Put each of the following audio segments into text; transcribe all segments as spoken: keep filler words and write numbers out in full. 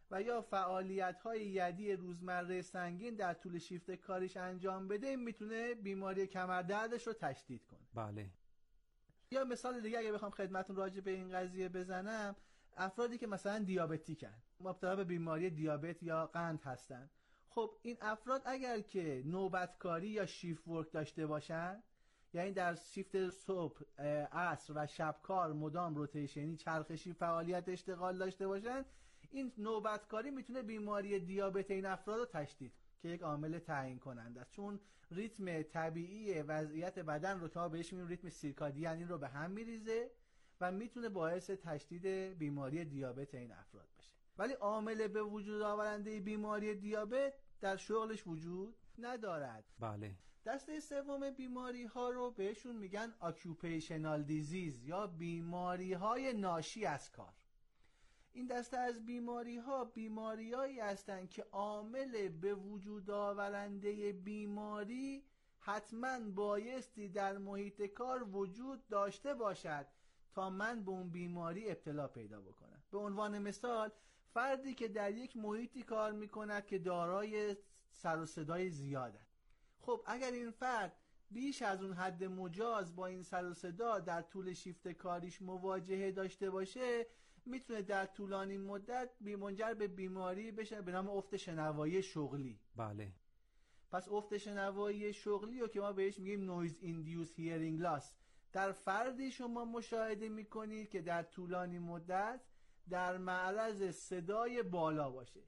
و یا فعالیت‌های یدی روزمره سنگین در طول شیفت کاریش انجام بده، این میتونه بیماری کمردردش رو تشدید کنه. بله. یا مثال دیگه اگه بخوام خدمتتون راجع به این قضیه بزنم، افرادی که مثلا دیابتیکن، مبتلا به بیماری دیابت یا قند هستن، خب این افراد اگر که نوبتکاری یا شیفت ورک داشته باشن، یعنی در شیفت صبح، عصر و شب کار مدام روتیشنی چرخشی فعالیت اشتغال داشته باشن، این نوبتکاری میتونه بیماری دیابت این افراد رو تشدید که یک عامل تعیین کننده است، چون ریتم طبیعی وضعیت بدن رو که ما بهش میگیم ریتم سیرکادین، این رو به هم میریزه و میتونه باعث تشدید بیماری دیابت این افراد بشه. ولی عامل به وجود آورنده بیماری دیابت در شغلش وجود ندارد. بله. دسته سوم بیماری ها رو بهشون میگن اکوپیشنال دیزیز یا بیماری های ناشی از کار. این دسته از بیماری ها بیماری هایی هستند که عامل به وجود آورنده بیماری حتما بایستی در محیط کار وجود داشته باشد تا من به اون بیماری ابتلا پیدا بکنم. به عنوان مثال، فردی که در یک محیطی کار میکند که دارای سر و صدای زیاده، خب اگر این فرد بیش از اون حد مجاز با این سر و صدا در طول شیفت کاریش مواجهه داشته باشه، میتونه در طولانی مدت منجر به بیماری بشه به نام افت شنوایی شغلی. بله. پس افت شنوایی شغلی رو که ما بهش میگیم نویز ایندیوس هیرینگ لاس، در فردی شما مشاهده میکنید که در طولانی مدت در معرض صدای بالا باشه.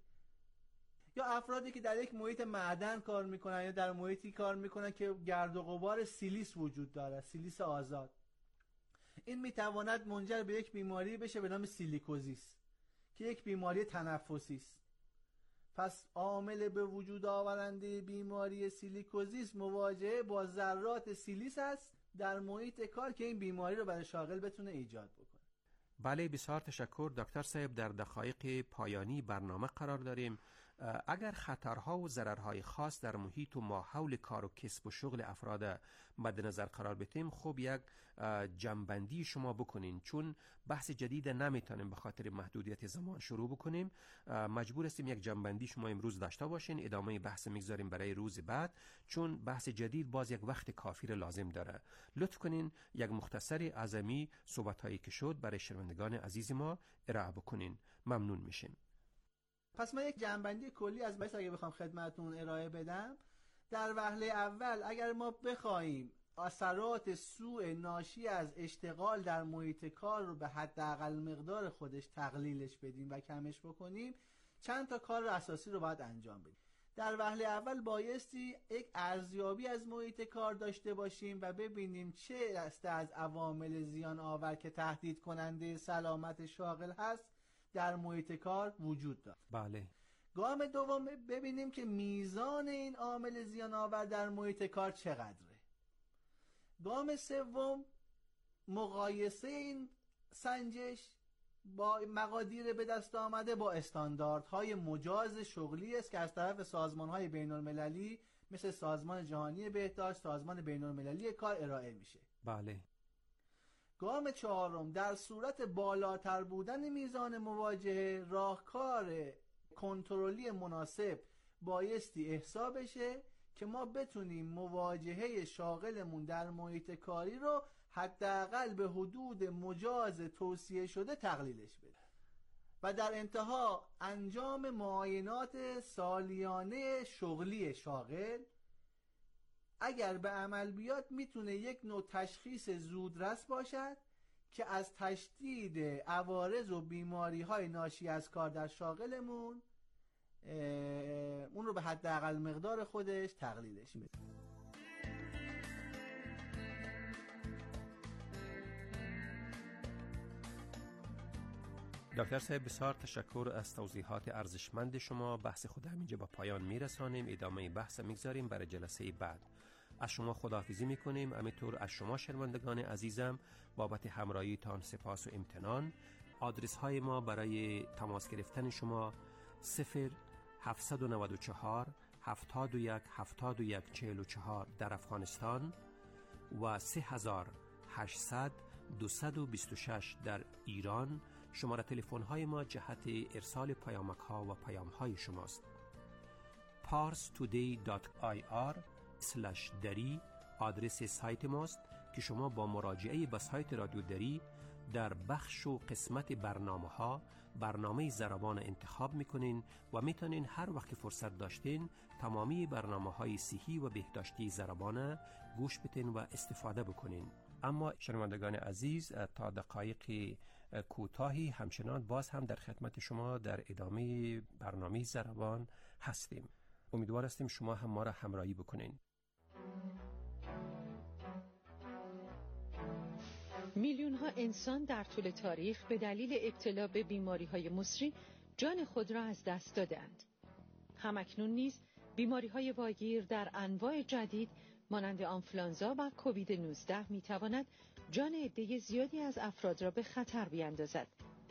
یا افرادی که در یک محیط معدن کار میکنن یا در محیطی کار میکنن که گرد و غبار سیلیس وجود داره، سیلیس آزاد، این میتواند منجر به یک بیماری بشه به نام سیلیکوزیس که یک بیماری تنفسی است. پس عامل به وجود آورنده بیماری سیلیکوزیس مواجهه با ذرات سیلیس است در محیط کار که این بیماری رو برای شاغل بتونه ایجاد بکنه. بله، بسیار تشکر دکتر صاحب. در دقایق پایانی برنامه قرار داریم. اگر خطرها و ضررهای خاص در محیط و ماحول کار و کسب و شغل افراد مد نظر قرار بدیم، خب یک جمع‌بندی شما بکنین، چون بحث جدید نمیتونیم به خاطر محدودیت زمان شروع بکنیم. مجبور هستیم یک جمع‌بندی شما امروز داشته باشین، ادامه بحث میگذاریم برای روز بعد، چون بحث جدید باز یک وقت کافی را لازم داره. لطف کنین یک مختصری از امی صحبت‌هایی که شد برای شنوندگان عزیز ما ارائه بکنین، ممنون میشیم. پس من یک جنبندی کلی از بحث اگه بخوام خدمتون ارائه بدم، در وهله اول اگر ما بخوایم اثرات سوء ناشی از اشتغال در محیط کار رو به حداقل مقدار خودش تقلیلش بدیم و کمش بکنیم، چند تا کار اساسی رو باید انجام بدیم. در وهله اول بایستی یک ارزیابی از محیط کار داشته باشیم و ببینیم چه دسته از عوامل زیان آور که تهدید کننده سلامت شاغل هست در محیط کار وجود دارد. بله. گام دوم ببینیم که میزان این عامل زیان آور در محیط کار چقدره. گام سوم مقایسه این سنجش با مقادیر به دست آمده با استانداردهای مجاز شغلی است که از طرف سازمانهای بین المللی مثل سازمان جهانی بهداشت، سازمان بین المللی کار ارائه میشه. بله. گام چهارم در صورت بالاتر بودن میزان مواجهه، راهکار کنترلی مناسب بایستی احسا بشه که ما بتونیم مواجهه شاغلمون در محیط کاری رو حداقل به حدود مجاز توصیه شده تقلیلش بده. و در انتها انجام معاینات سالیانه شغلی شاغل اگر به عمل بیاد میتونه یک نوع تشخیص زودرس باشد که از تشدید عوارض و بیماری های ناشی از کار در شاغلمون اون رو به حداقل مقدار خودش تقلیلش بده. دکتر صاحب بسیار تشکر از توضیحات ارزشمند شما. بحث خود همینجا با پایان میرسانیم، ادامه بحث میگذاریم برای جلسه بعد. از شما خداحافظی میکنیم، همینطور از شما شنوندگان عزیزم بابت همراهیتان سپاس و امتنان. آدرس های ما برای تماس گرفتن شما صفر هفت نه چهار هفتاد و یک هفتاد و یک چهل و چهار در افغانستان و سه هزار و هشتصد دویست و بیست و شش در ایران شماره تلفن های ما جهت ارسال پیامک ها و پیام های شماست. پارس تودی دات آی آر اسلش دری آدرس سایت ماست که شما با مراجعه به سایت رادیو دری در بخش و قسمت برنامه ها برنامه زربان انتخاب میکنین و میتونین هر وقت فرصت داشتین تمامی برنامه های صحی و بهداشتی زربان گوش بتین و استفاده بکنین. اما شنوندگان عزیز، تا دقایق کوتاهی همچنان باز هم در خدمت شما در ادامه برنامه زربان هستیم. امیدوار هستیم شما هم ما را همراهی بکنین. میلیون ها انسان در طول تاریخ به دلیل ابتلا به بیماری های مصری جان خود را از دست دادند. همکنون نیز بیماری های واگیر در انواع جدید مانند آنفولانزا و کووید نوزده می تواند جان عده زیادی از افراد را به خطر بیاندازد.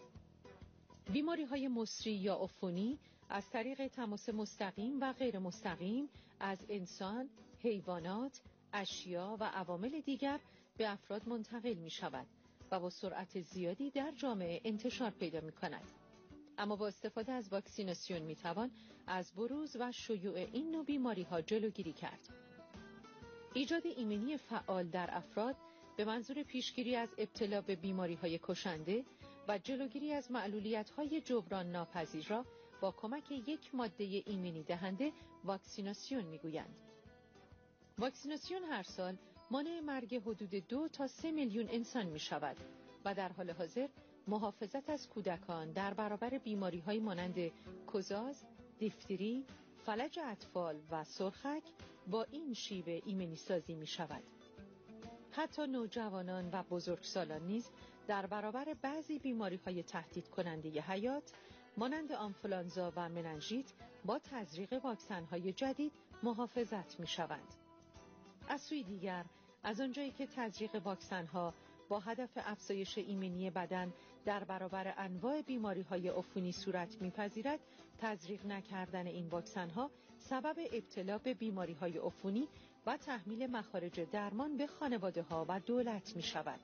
بیماری های مصری یا عفونی از طریق تماس مستقیم و غیر مستقیم از انسان، حیوانات، اشیا و عوامل دیگر به افراد منتقل می شود و با سرعت زیادی در جامعه انتشار پیدا می کند. اما با استفاده از واکسیناسیون می توان از بروز و شیوع این نوع بیماری ها جلوگیری کرد. ایجاد ایمنی فعال در افراد به منظور پیشگیری از ابتلا به بیماری های کشنده و جلوگیری از معلولیت های جبران ناپذیر را با کمک یک ماده ایمنی دهنده واکسیناسیون می گویند. واکسیناسیون هر سال مانع مرگ حدود دو تا سه میلیون انسان می شود و در حال حاضر محافظت از کودکان در برابر بیماری های مانند کوزاز، دیفتری، فلج اطفال و سرخک با این شیوه ایمنی سازی می شود. حتی نوجوانان و بزرگسالان نیز در برابر بعضی بیماری های تهدید کننده حیات مانند آنفولانزا و مننژیت با تزریق واکسن های جدید محافظت می شوند. از سوی دیگر، از آنجایی که تزریق واکسن ها با هدف افزایش ایمنی بدن در برابر انواع بیماری های عفونی صورت می‌پذیرد، تزریق نکردن این واکسن ها سبب ابتلا به بیماری های عفونی و تحمیل مخارج درمان به خانواده ها و دولت می شود.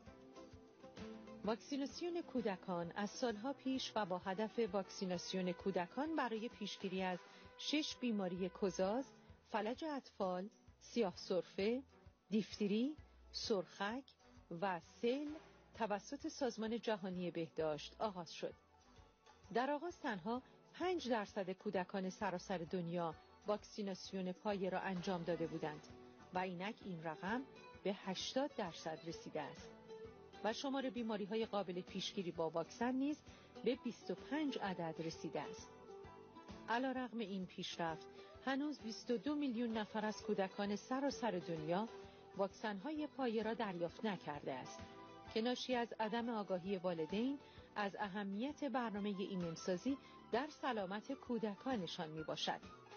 واکسیناسیون کودکان از سالها پیش و با هدف واکسیناسیون کودکان برای پیشگیری از شش بیماری کوزاز، فلج اطفال، سیاه سرفه، دیفتری، سرخک و سل توسط سازمان جهانی بهداشت آغاز شد. در آغاز تنها پنج درصد کودکان سراسر دنیا واکسیناسیون پایه را انجام داده بودند و اینک این رقم به هشتاد درصد رسیده است و شمار بیماری‌های قابل پیشگیری با واکسن نیز به بیست و پنج عدد رسیده است. علی‌رغم این پیشرفت، هنوز بیست و دو میلیون نفر از کودکان سراسر دنیا واکسن‌های پایه را دریافت نکرده است که ناشی از عدم آگاهی والدین از اهمیت برنامه ایمن‌سازی در سلامت کودکانشان میباشد.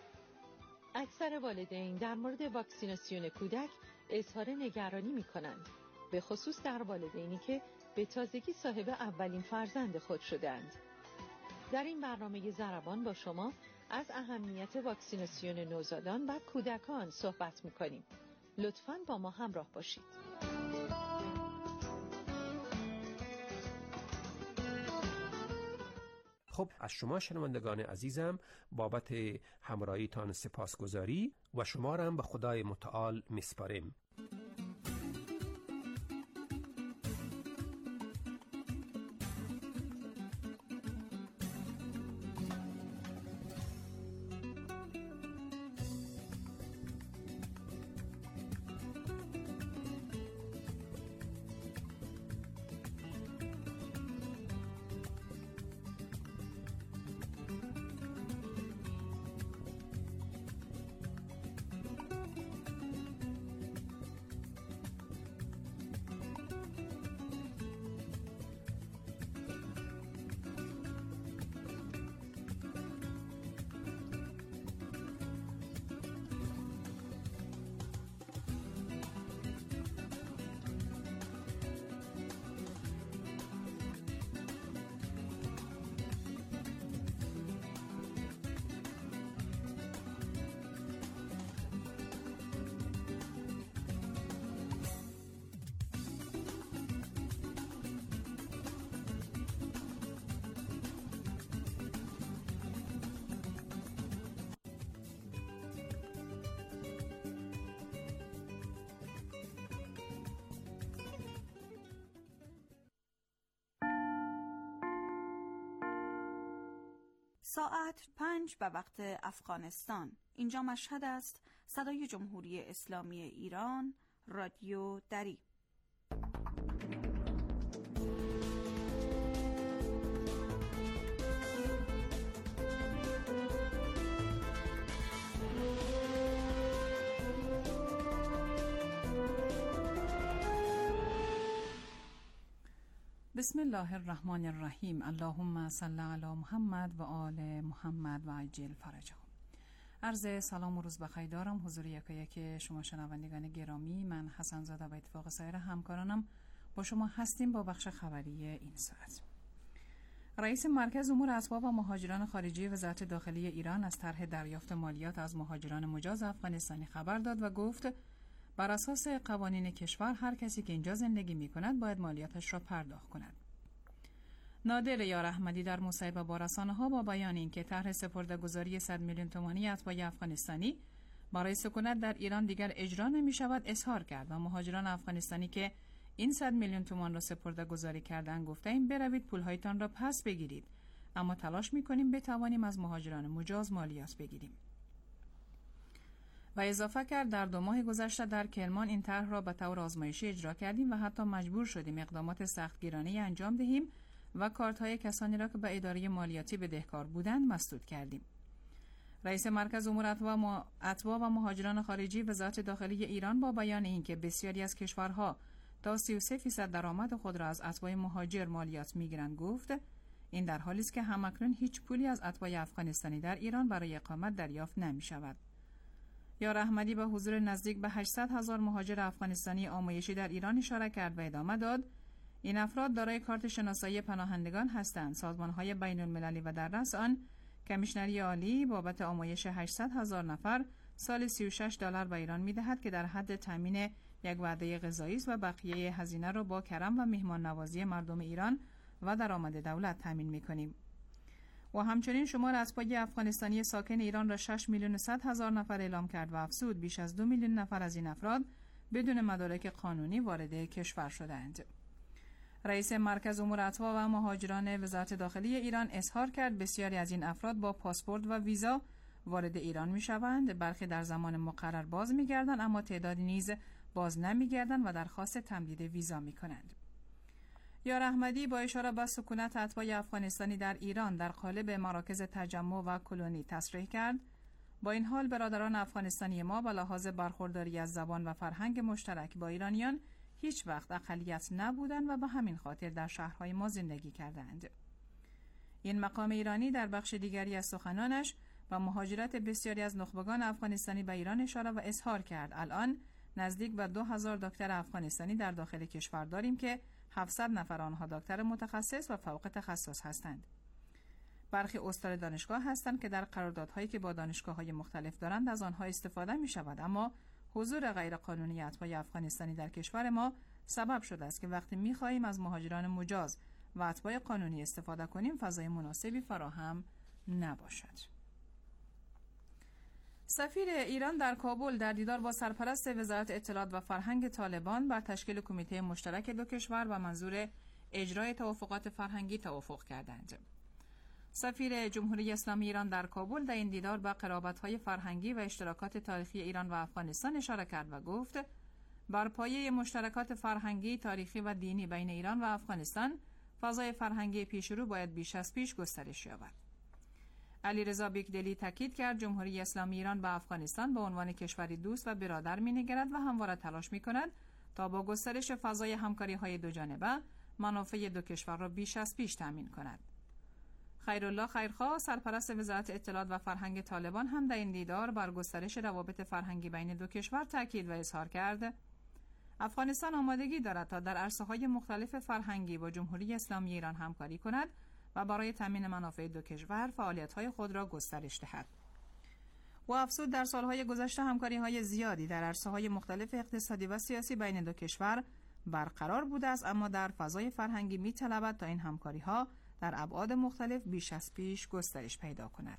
اکثر والدین در مورد واکسیناسیون کودک اظهار نگرانی می‌کنند، به خصوص در والدینی که به تازگی صاحب اولین فرزند خود شدند. در این برنامه زربان با شما از اهمیت واکسیناسیون نوزادان و کودکان صحبت می‌کنیم. لطفاً با ما همراه باشید. خب، از شما شنوندگان عزیزم بابت همراهیتان سپاسگزاری و شما را هم به خدای متعال میسپاریم. ساعت پنج به وقت افغانستان. اینجا مشهد است. صدای جمهوری اسلامی ایران، رادیو دری. بسم الله الرحمن الرحیم. اللهم صل علی محمد و آل محمد و عجل فرجهم. عرض سلام و روز بخیر دارم حضور یکایک شما شنوندگان گرامی. من حسن زاده به اتفاق سایر همکارانم با شما هستیم با بخش خبری این ساعت. رئیس مرکز امور اسباب و مهاجران خارجی وزارت داخلی ایران از طرح دریافت مالیات از مهاجران مجاز افغانستانی خبر داد و گفت بر اساس قوانین کشور هر کسی که اینجا زندگی می کند باید مالیاتش را پرداخت کند. نادر یار احمدی در مصاحبه با رسانه‌ها با بیان اینکه طرح سپرده‌گذاری صد میلیون تومانی اتباع افغانستانی برای سکونت در ایران دیگر اجرا نمی‌شود اظهار کرد و مهاجران افغانستانی که این صد میلیون تومان را سپرده‌گذاری کردند گفته‌ایم بروید پول‌هایتان را پس بگیرید، اما تلاش می‌کنیم بتوانیم از مهاجران مجاز مالیات بگیریم. و اضافه کرد در دو ماه گذشته در کرمان این طرح را به طور آزمایشی اجرا کردیم و حتی مجبور شدیم اقدامات سختگیرانه‌ای انجام دهیم و کارت‌های کسانی را که به اداره مالیاتی بدهکار بودند مسدود کردیم. رئیس مرکز امور اتباع و مهاجران خارجی وزارت داخلی ایران با بیان اینکه بسیاری از کشورها تا سی و سه درصد درآمد خود را از اتباع مهاجر مالیات می‌گیرند گفت این در حالی است که همکنون هیچ پولی از اتباع افغانستانی در ایران برای اقامت دریافت نمی‌شود. یار احمدی به حضور نزدیک به هشتصد هزار مهاجر افغانستانی آمایشی در ایران اشاره کرد و ادامه داد این افراد دارای کارت شناسایی پناهندگان هستند. سازمان‌های بین‌المللی و در رأس آن کمیشنری عالی بابت آمایش هشتصد هزار نفر سال سی و شش دلار به ایران می‌دهد که در حد تامین یک وعده غذایی است و بقیه هزینه را با کرم و مهمان نوازی مردم ایران و درآمد دولت تامین می‌کنیم. و همچنین شمار اتباع افغانستانی ساکن ایران را شش میلیون و صد هزار نفر اعلام کرد و افزود بیش از دو میلیون نفر از این افراد بدون مدارک قانونی وارد کشور شدند. رئیس مرکز امور اتباع و مهاجران وزارت داخلی ایران اظهار کرد بسیاری از این افراد با پاسپورت و ویزا وارد ایران می‌شوند، برخی در زمان مقرر باز می‌گردند اما تعدادی نیز باز نمی‌گردند و درخواست تمدید ویزا می‌کنند. یار احمدی با اشاره به سکونت اتباع افغانستانی در ایران در قالب مراکز تجمع و کلونی تصریح کرد با این حال برادران افغانستانی ما به لحاظ برخورداری از زبان و فرهنگ مشترک با ایرانیان هیچ وقت اقلیت نبودند و به همین خاطر در شهرهای ما زندگی کردند. این مقام ایرانی در بخش دیگری از سخنانش با مهاجرت بسیاری از نخبگان افغانستانی به ایران اشاره و اظهار کرد الان نزدیک به دو هزار دکتر افغانستانی در داخل کشور داریم که هفتصد نفر آنها دکتر متخصص و فوق تخصص هستند. برخی استاد دانشگاه هستند که در قراردادهایی که با دانشگاه‌های مختلف دارند از آنها استفاده می‌شود، اما حضور غیرقانونی اتباع افغانستانی در کشور ما سبب شده است که وقتی می‌خواهیم از مهاجران مجاز و اتباع قانونی استفاده کنیم فضای مناسبی فراهم نباشد. سفیر ایران در کابل در دیدار با سرپرست وزارت اطلاعات و فرهنگ طالبان بر تشکیل کمیته مشترک دو کشور و منظور اجرای توافقات فرهنگی توافق کردند. سفیر جمهوری اسلامی ایران در کابل در این دیدار به قرابت‌های فرهنگی و اشتراکات تاریخی ایران و افغانستان اشاره کرد و گفت بر پایه مشترکات فرهنگی، تاریخی و دینی بین ایران و افغانستان فضای فرهنگی پیشرو باید بیش از پیش گسترش یابد. علیرضا بیگدلی تاکید کرد جمهوری اسلامی ایران به افغانستان به عنوان کشوری دوست و برادر می‌نگرد و همواره تلاش می‌کند تا با گسترش فضای همکاری‌های دوجانبه منافع دو کشور را بیش از پیش تامین کند. خیرالله خیرخواه سرپرست وزارت اطلاعات و فرهنگ طالبان هم در این دیدار بر گسترش روابط فرهنگی بین دو کشور تاکید و اظهار کرد افغانستان آمادگی دارد تا در عرصه‌های مختلف فرهنگی با جمهوری اسلامی ایران همکاری کند و برای تامین منافع دو کشور فعالیت‌های خود را گسترش دهد. و افزود در سالهای گذشته همکاری‌های زیادی در عرصه‌های مختلف اقتصادی و سیاسی بین دو کشور برقرار بوده است، اما در فضای فرهنگی می‌طلبد تا این همکاری‌ها در ابعاد مختلف بیش از پیش گسترش پیدا کند.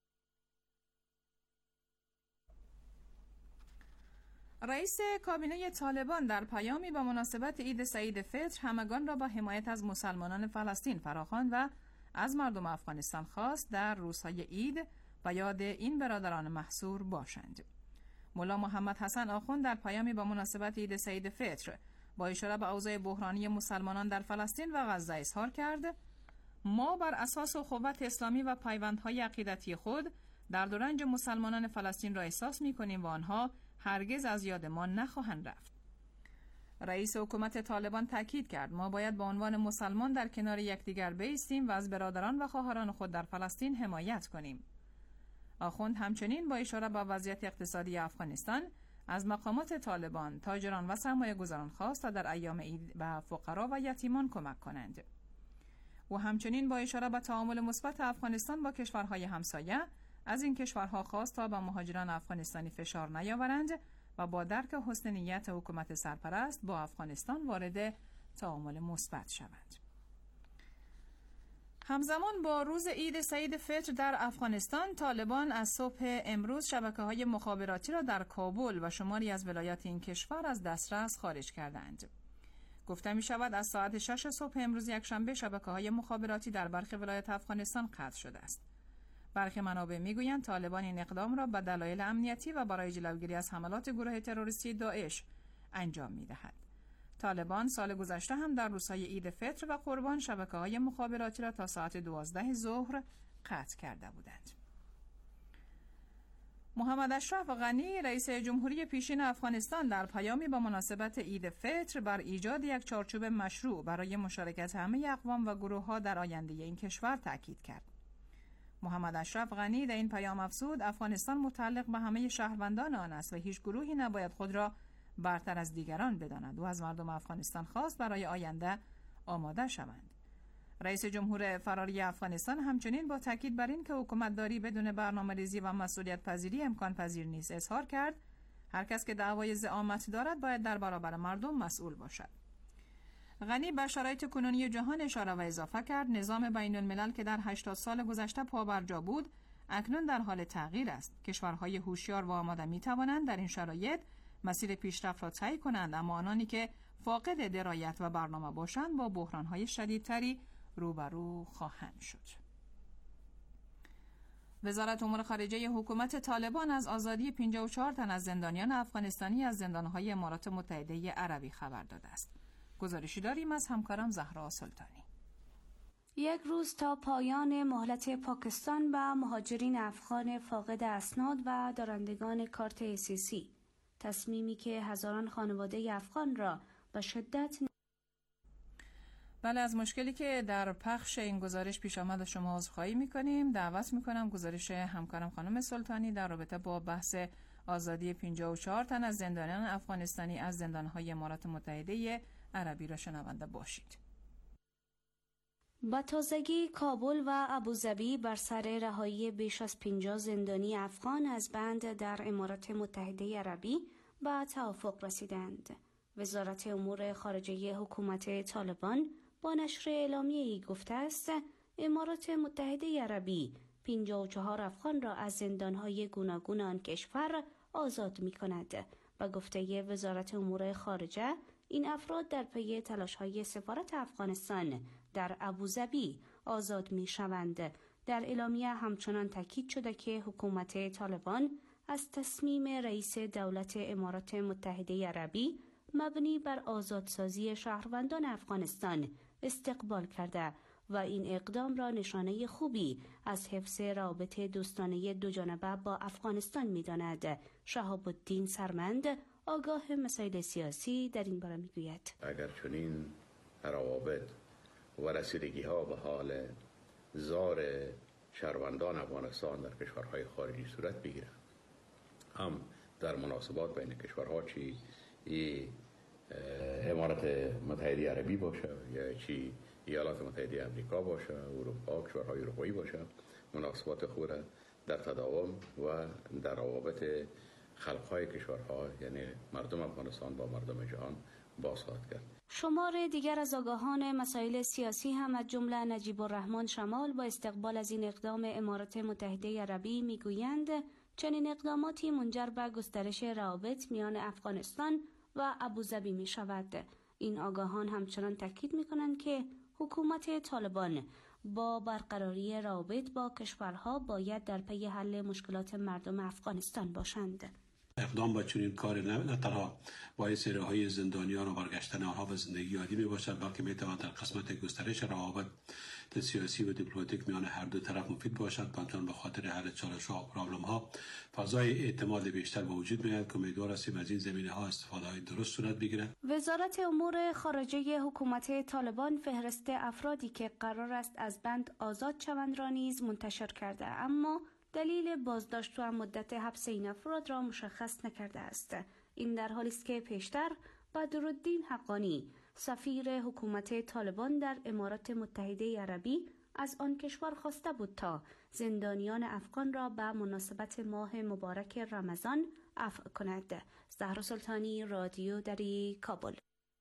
رئیس کابینه طالبان در پیامی به مناسبت عید سعید فطر همگان را با حمایت از مسلمانان فلسطین فراخواند و از مردم افغانستان خواست در روزهای عید و یاد این برادران محصور باشند. مولا محمد حسن آخوند در پیامی با مناسبت عید سعید فطر با اشاره به اوضاع بحرانی مسلمانان در فلسطین و غزه اظهار کرد: ما بر اساس اخوت اسلامی و پیوندهای عقیدتی خود درد و رنج مسلمانان فلسطین را احساس می‌کنیم و آنها هرگز از یاد ما نخواهند رفت. رئیس حکومت طالبان تاکید کرد ما باید به عنوان مسلمان در کنار یکدیگر بایستیم و از برادران و خواهران خود در فلسطین حمایت کنیم. آخوند همچنین با اشاره به وضعیت اقتصادی افغانستان از مقامات طالبان، تاجران و سرمایه‌گذاران خواست تا در ایام عید به فقرا و یتیمان کمک کنند. و همچنین با اشاره به تعامل مثبت افغانستان با کشورهای همسایه از این کشورها خواست تا به مهاجران افغانستانی فشار نیاورند و با درک حسن نیت حکومت سرپرست با افغانستان وارد تعامل مثبت شوند. همزمان با روز عید سعید فطر در افغانستان، طالبان از صبح امروز شبکه‌های مخابراتی را در کابل و شماری از ولایات این کشور از دسترس خارج کردند. گفته می شود از ساعت شش صبح امروز یکشنبه شبکه‌های مخابراتی در برخی ولایات افغانستان قطع شده است. برخی منابع میگویند طالبان این اقدام را به دلایل امنیتی و برای جلوگیری از حملات گروه تروریستی داعش انجام می‌دهد. طالبان سال گذشته هم در روزهای عید فطر و قربان شبکه‌های مخابراتی را تا ساعت دوازده ظهر قطع کرده بودند. محمد اشرف غنی رئیس جمهوری پیشین افغانستان در پیامی با مناسبت عید فطر بر ایجاد یک چارچوب مشروع برای مشارکت همه اقوام و گروه‌ها در آینده این کشور تاکید کرد. محمد اشرف غنی در این پیام افزود افغانستان متعلق به همه شهروندان آن است و هیچ گروهی نباید خود را برتر از دیگران بداند و از مردم افغانستان خواست برای آینده آماده شوند. رئیس جمهور فراری افغانستان همچنین با تاکید بر این که حکومتداری بدون برنامه‌ریزی و مسئولیت پذیری امکان پذیر نیست اظهار کرد هر کس که دعوای زعامت دارد باید در برابر مردم مسئول باشد. غنی به شرایط کنونی جهان اشاره و اضافه کرد نظام بین الملل که در هشتاد سال گذشته پابرجا بود اکنون در حال تغییر است. کشورهای هوشیار و آماده می توانند در این شرایط مسیر پیشرفت را طی کنند، اما آنانی که فاقد درایت و برنامه باشند با بحرانهای شدیدتری روبرو خواهند شد. وزارت امور خارجه حکومت طالبان از آزادی پنجاه و چهار تن از زندانیان افغانستانی از زندانهای امارات متحده عربی خبر داده است. گزارشی داریم از همکارم زهرا سلطانی. یک روز تا پایان مهلت پاکستان به مهاجرین افغان فاقد اسناد و دارندگان کارت اسیسی، تصمیمی که هزاران خانواده افغان را به شدت بله از مشکلی که در پخش این گزارش پیش آمد شما عذرخواهی می‌کنیم. دعوت می‌کنم گزارش همکارم خانم سلطانی در رابطه با بحث آزادی پنجاه و چهار تن از زندانیان افغانستانی از زندان‌های امارات متحده عربی را شنونده باشید. با تازگی کابل و ابوظبی بر سر رهایی بیش از پنجاه زندانی افغان از بند در امارات متحده عربی به توافق رسیدند. وزارت امور خارجه حکومت طالبان با نشر اعلامیه‌ای گفته است امارات متحده عربی پنجاه و چهار افغان را از زندان‌های گوناگون آن کشور آزاد می‌کند. با گفته وزارت امور خارجه این افراد در پی تلاش‌های سفارت افغانستان در ابوظبی آزاد می‌شوند. در اعلامیه همچنان تاکید شده که حکومت طالبان از تصمیم رئیس دولت امارات متحده عربی مبنی بر آزادسازی شهروندان افغانستان استقبال کرده و این اقدام را نشانه خوبی از حفظ روابط دوستانه دوجانبه با افغانستان می‌داند. شهاب الدین سرمند آگاه مسائل سیاسی در این باره میگوید اگر چنین روابط و رسیدگی ها به حال زار شهروندان افغانستان در کشورهای خارجی صورت بگیرد، هم در مناسبات بین کشورها چی امارات متحده عربی باشه یا چی ایالات متحده آمریکا باشه، اروپا، کشورهای اروپایی باشه، مناسبات خوب در تداوم و در روابط خلقهای کشورها یعنی مردم افغانستان با مردم جهان بازخواهد کرد. شمار دیگر از آگاهان مسائل سیاسی هم از جمله نجیب الرحمن شمال با استقبال از این اقدام امارات متحده عربی میگویند چنین اقداماتی منجر به گسترش روابط میان افغانستان و ابوظبی می شود. این آگاهان همچنان تاکید می کنند که حکومت طالبان با برقراری روابط با کشورها باید در پی حل مشکلات مردم افغانستان باشند. اقدام با چنین کار نه تنها باعث رهایی زندانیان و برگشتن آنها به زندگی عادی می باشد، بلکه می تواند در قسمت گسترش روابط سیاسی و دیپلماتیک میان هر دو طرف مفید باشد. همچنین به خاطر حل چالش‌ها و پرابلم‌ها فضای اعتماد بیشتر به وجود می‌آید که امیدوار هستیم از این زمینه‌ها استفاده‌های درست صورت بگیرد. وزارت امور خارجه حکومت طالبان فهرست افرادی که قرار است از بند آزاد شوند را نیز منتشر کرده، اما دلیل بازداشت و مدت حبس این افراد را مشخص نکرده است. این در حالی است که پیشتر بدرالدین حقانی سفیر حکومت طالبان در امارات متحده عربی از آن کشور خواسته بود تا زندانیان افغان را به مناسبت ماه مبارک رمضان عفو کند. زهرا سلطانی، رادیو دری، کابل.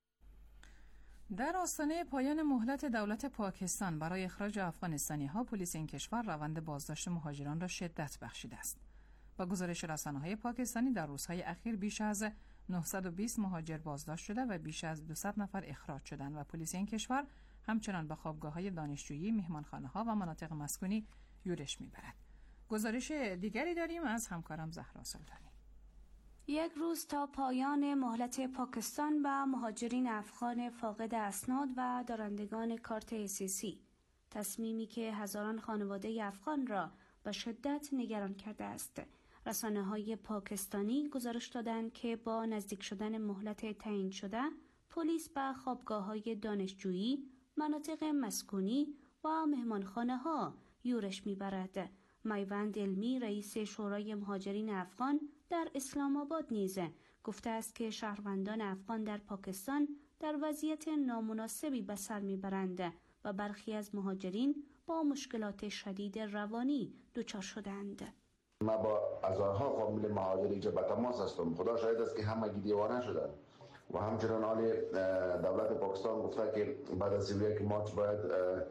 در آستانه پایان مهلت دولت پاکستان برای اخراج افغانستانی‌ها، پلیس این کشور روند بازداشت مهاجران را شدت بخشیده است. با گزارش رسانه‌های پاکستانی در روزهای اخیر بیش از نهصد و بیست مهاجر بازداشت شده و بیش از دویست نفر اخراج شدند و پلیس این کشور همچنان به خوابگاه‌های دانشجویی، مهمانخانه‌ها و مناطق مسکونی یورش می‌برد. گزارش دیگری داریم از همکارم زهرا سلطانی. یک روز تا پایان مهلت پاکستان به مهاجرین افغان فاقد اسناد و دارندگان کارت ایسیسی، تصمیمی که هزاران خانواده افغان را به شدت نگران کرده است. رسانه‌های پاکستانی گزارش دادند که با نزدیک شدن مهلت تعیین شده، پلیس به خوابگاه‌های دانشجویی، مناطق مسکونی و مهمانخانه‌ها یورش می‌برد. میوند علمی، رئیس شورای مهاجرین افغان در اسلام آباد نیز گفته است که شهروندان افغان در پاکستان در وضعیت نامناسبی به سر میبرند و برخی از مهاجرین با مشکلات شدید روانی دچار شدند. ما با هزارها فامیل مهاجر اینجا به تماس هستم. خدا شاهد است که همگی دیوانه شدند و همچنان حال دولت پاکستان گفته که بعد از یک مارچ باید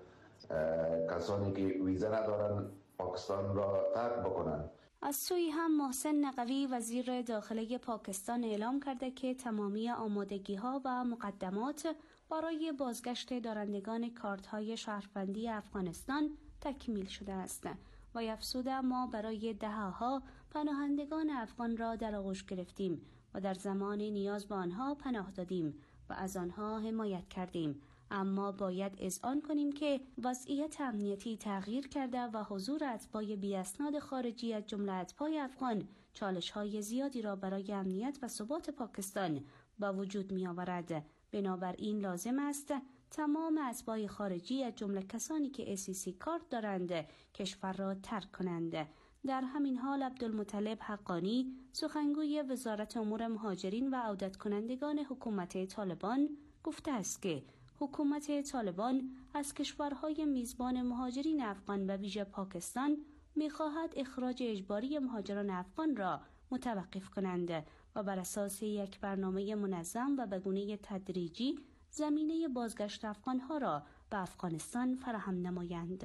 کسانی که ویزا ندارن پاکستان را ترک بکنند. از سوی هم محسن نقوی وزیر داخله پاکستان اعلام کرده که تمامی آمادگی‌ها و مقدمات برای بازگشت دارندگان کارت‌های شهروندی افغانستان تکمیل شده است و افزوده ما برای دهه‌ها پناهندگان افغان را در آغوش گرفتیم و در زمان نیاز به آنها پناه دادیم و از آنها حمایت کردیم، اما باید اذعان کنیم که وضعیت امنیتی تغییر کرده و حضور اتباع بی‌اسناد خارجی از جمله اتباع افغان چالش‌های زیادی را برای امنیت و ثبات پاکستان به وجود می‌آورد. بنابراین لازم است تمام اتباع خارجی از جمله کسانی که ایسیسی کارت دارند کشور را ترک کنند. در همین حال عبدالمطلب حقانی، سخنگوی وزارت امور مهاجرین و عودت کنندگان حکومت طالبان، گفته است که حکومت طالبان از کشورهای میزبان مهاجرین افغان و ویژه پاکستان می‌خواهد اخراج اجباری مهاجران افغان را متوقف کنند و بر اساس یک برنامه منظم و به گونه تدریجی زمینه بازگشت افغان‌ها را به افغانستان فراهم نمایند.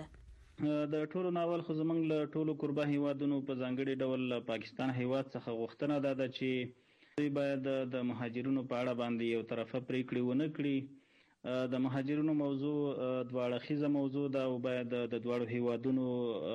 د ټولو ناول خو زمونږ له ټولو قربا هیوادونو په ځانګړي ډول پاکستان هیواد څخه غوښتنه ده ده چې دوی باید د مهاجرینو په اړه باندې یو طرفه پریکړې ونه کړي. د مهاجرینو موضوع دوه اړخیزه موضوع ده او باید د دواړو هیوادونو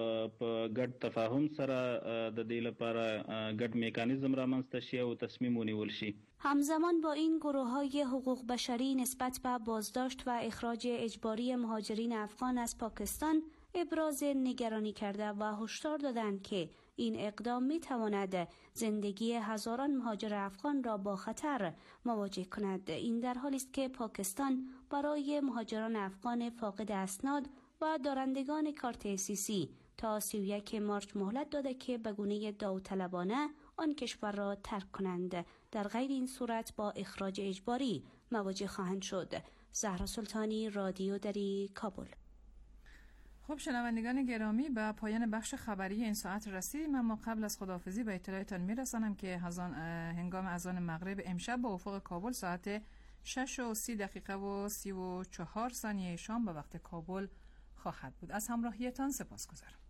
په ګډ تفاهم سره د دې لپاره ګډ میکانیزم رامنځته شي او تصمیم ونیول شي. همزمان با این گروه‌های حقوق بشری نسبت به بازداشت و اخراج اجباری مهاجرین افغان از پاکستان ابراز نگرانی کرده و هشدار دادند که این اقدام می‌تواند زندگی هزاران مهاجر افغان را با خطر مواجه کند. این در حالی است که پاکستان برای مهاجران افغان فاقد اسناد و دارندگان کارت ایسیسی تا سی و یک مارچ مهلت داده که به گونه داوطلبانه آن کشور را ترک کنند. در غیر این صورت با اخراج اجباری مواجه خواهند شد. زهرا سلطانی، رادیو دری، کابل. خب شنوندگان گرامی، به پایان بخش خبری این ساعت رسیدیم، اما قبل از خداحافظی به اطلاعتان میرسانم که هنگام اذان مغرب امشب با افق کابل ساعت شش و سی دقیقه و سی و چهار ثانیه شام به وقت کابل خواهد بود. از همراهیتان سپاسگزارم.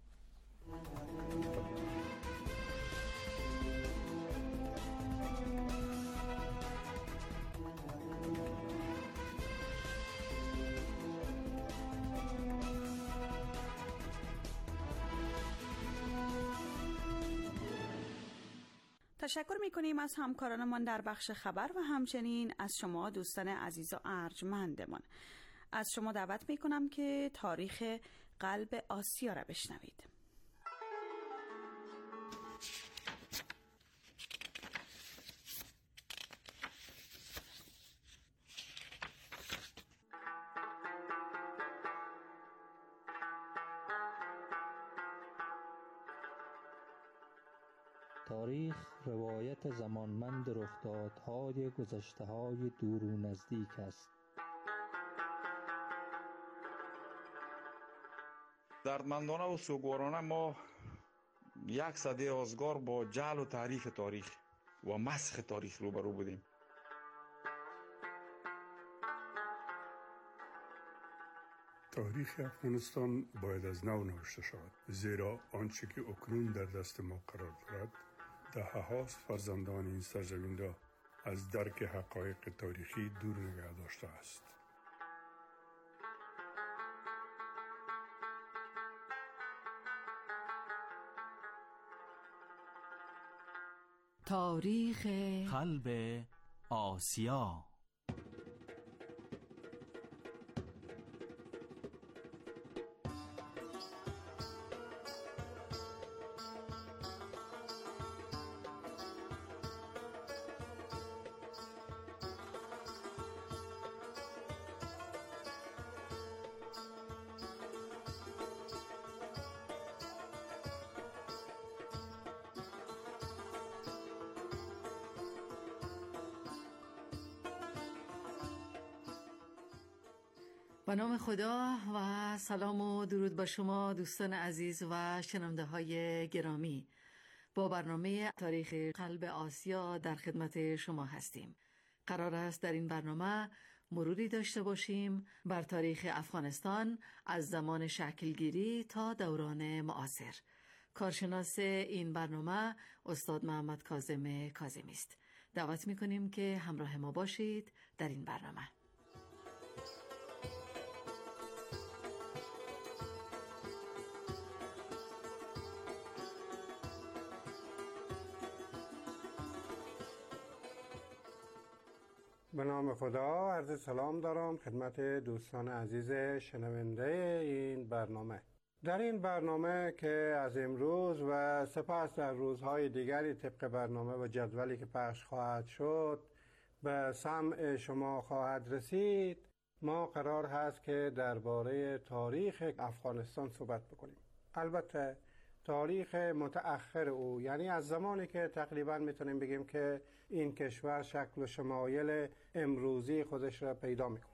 تشکر میکنیم از همکارانمان در بخش خبر و همچنین از شما دوستان عزیز و ارجمندمان. از شما دعوت میکنم که تاریخ قلب آسیا را بشنوید. تاریخ روایت زمانمند رخدادهای گذشته‌های دور و نزدیک است. دردمندانه و سوگوارانه ما یک سده آزگار با جعل و تعریف تاریخ و مسخ تاریخ روبرو بودیم. تاریخ افغانستان باید از نو نوشته شود، زیرا آنچه که اکنون در دست ما قرار دارد دهه هاست فرزندان این سرزمین را از درک حقایق تاریخی دور نگه داشته است. تاریخ قلب آسیا. به نام خدا و سلام و درود با شما دوستان عزیز و شنونده های گرامی. با برنامه تاریخ قلب آسیا در خدمت شما هستیم. قرار است در این برنامه مروری داشته باشیم بر تاریخ افغانستان از زمان شکلگیری تا دوران معاصر. کارشناس این برنامه استاد محمد کاظم کاظمی است. دعوت می‌کنیم که همراه ما باشید در این برنامه. به نام خدا عرض سلام دارم خدمت دوستان عزیز شنونده این برنامه. در این برنامه که از امروز و سپس در روزهای دیگری طبق برنامه و جدولی که پخش خواهد شد به سمع شما خواهد رسید، ما قرار هست که درباره تاریخ افغانستان صحبت بکنیم. البته تاریخ متأخر او، یعنی از زمانی که تقریبا میتونیم بگیم که این کشور شکل و شمایل امروزی خودش را پیدا میکنه.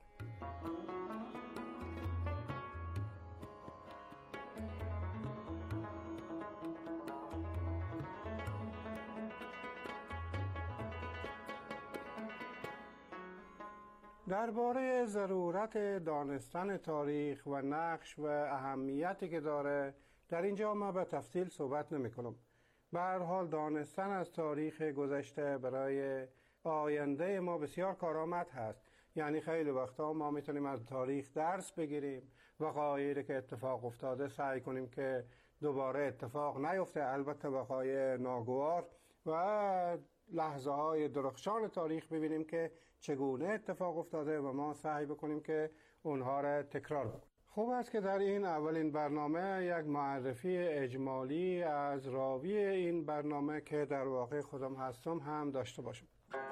درباره ضرورت دانستن تاریخ و نقش و اهمیتی که داره در اینجا ما به تفصیل صحبت نمی کنم. به هر حال دانستن از تاریخ گذشته برای آینده ما بسیار کارآمد هست. یعنی خیلی وقتا ما میتونیم از تاریخ درس بگیریم، وقایعی که اتفاق افتاده سعی کنیم که دوباره اتفاق نیفته، البته وقایع ناگوار، و لحظه های درخشان تاریخ ببینیم که چگونه اتفاق افتاده و ما سعی بکنیم که اونها را تکرار بکنیم. خوب است که در این اولین برنامه یک معرفی اجمالی از راوی این برنامه که در واقع خودم هستم هم داشته باشم.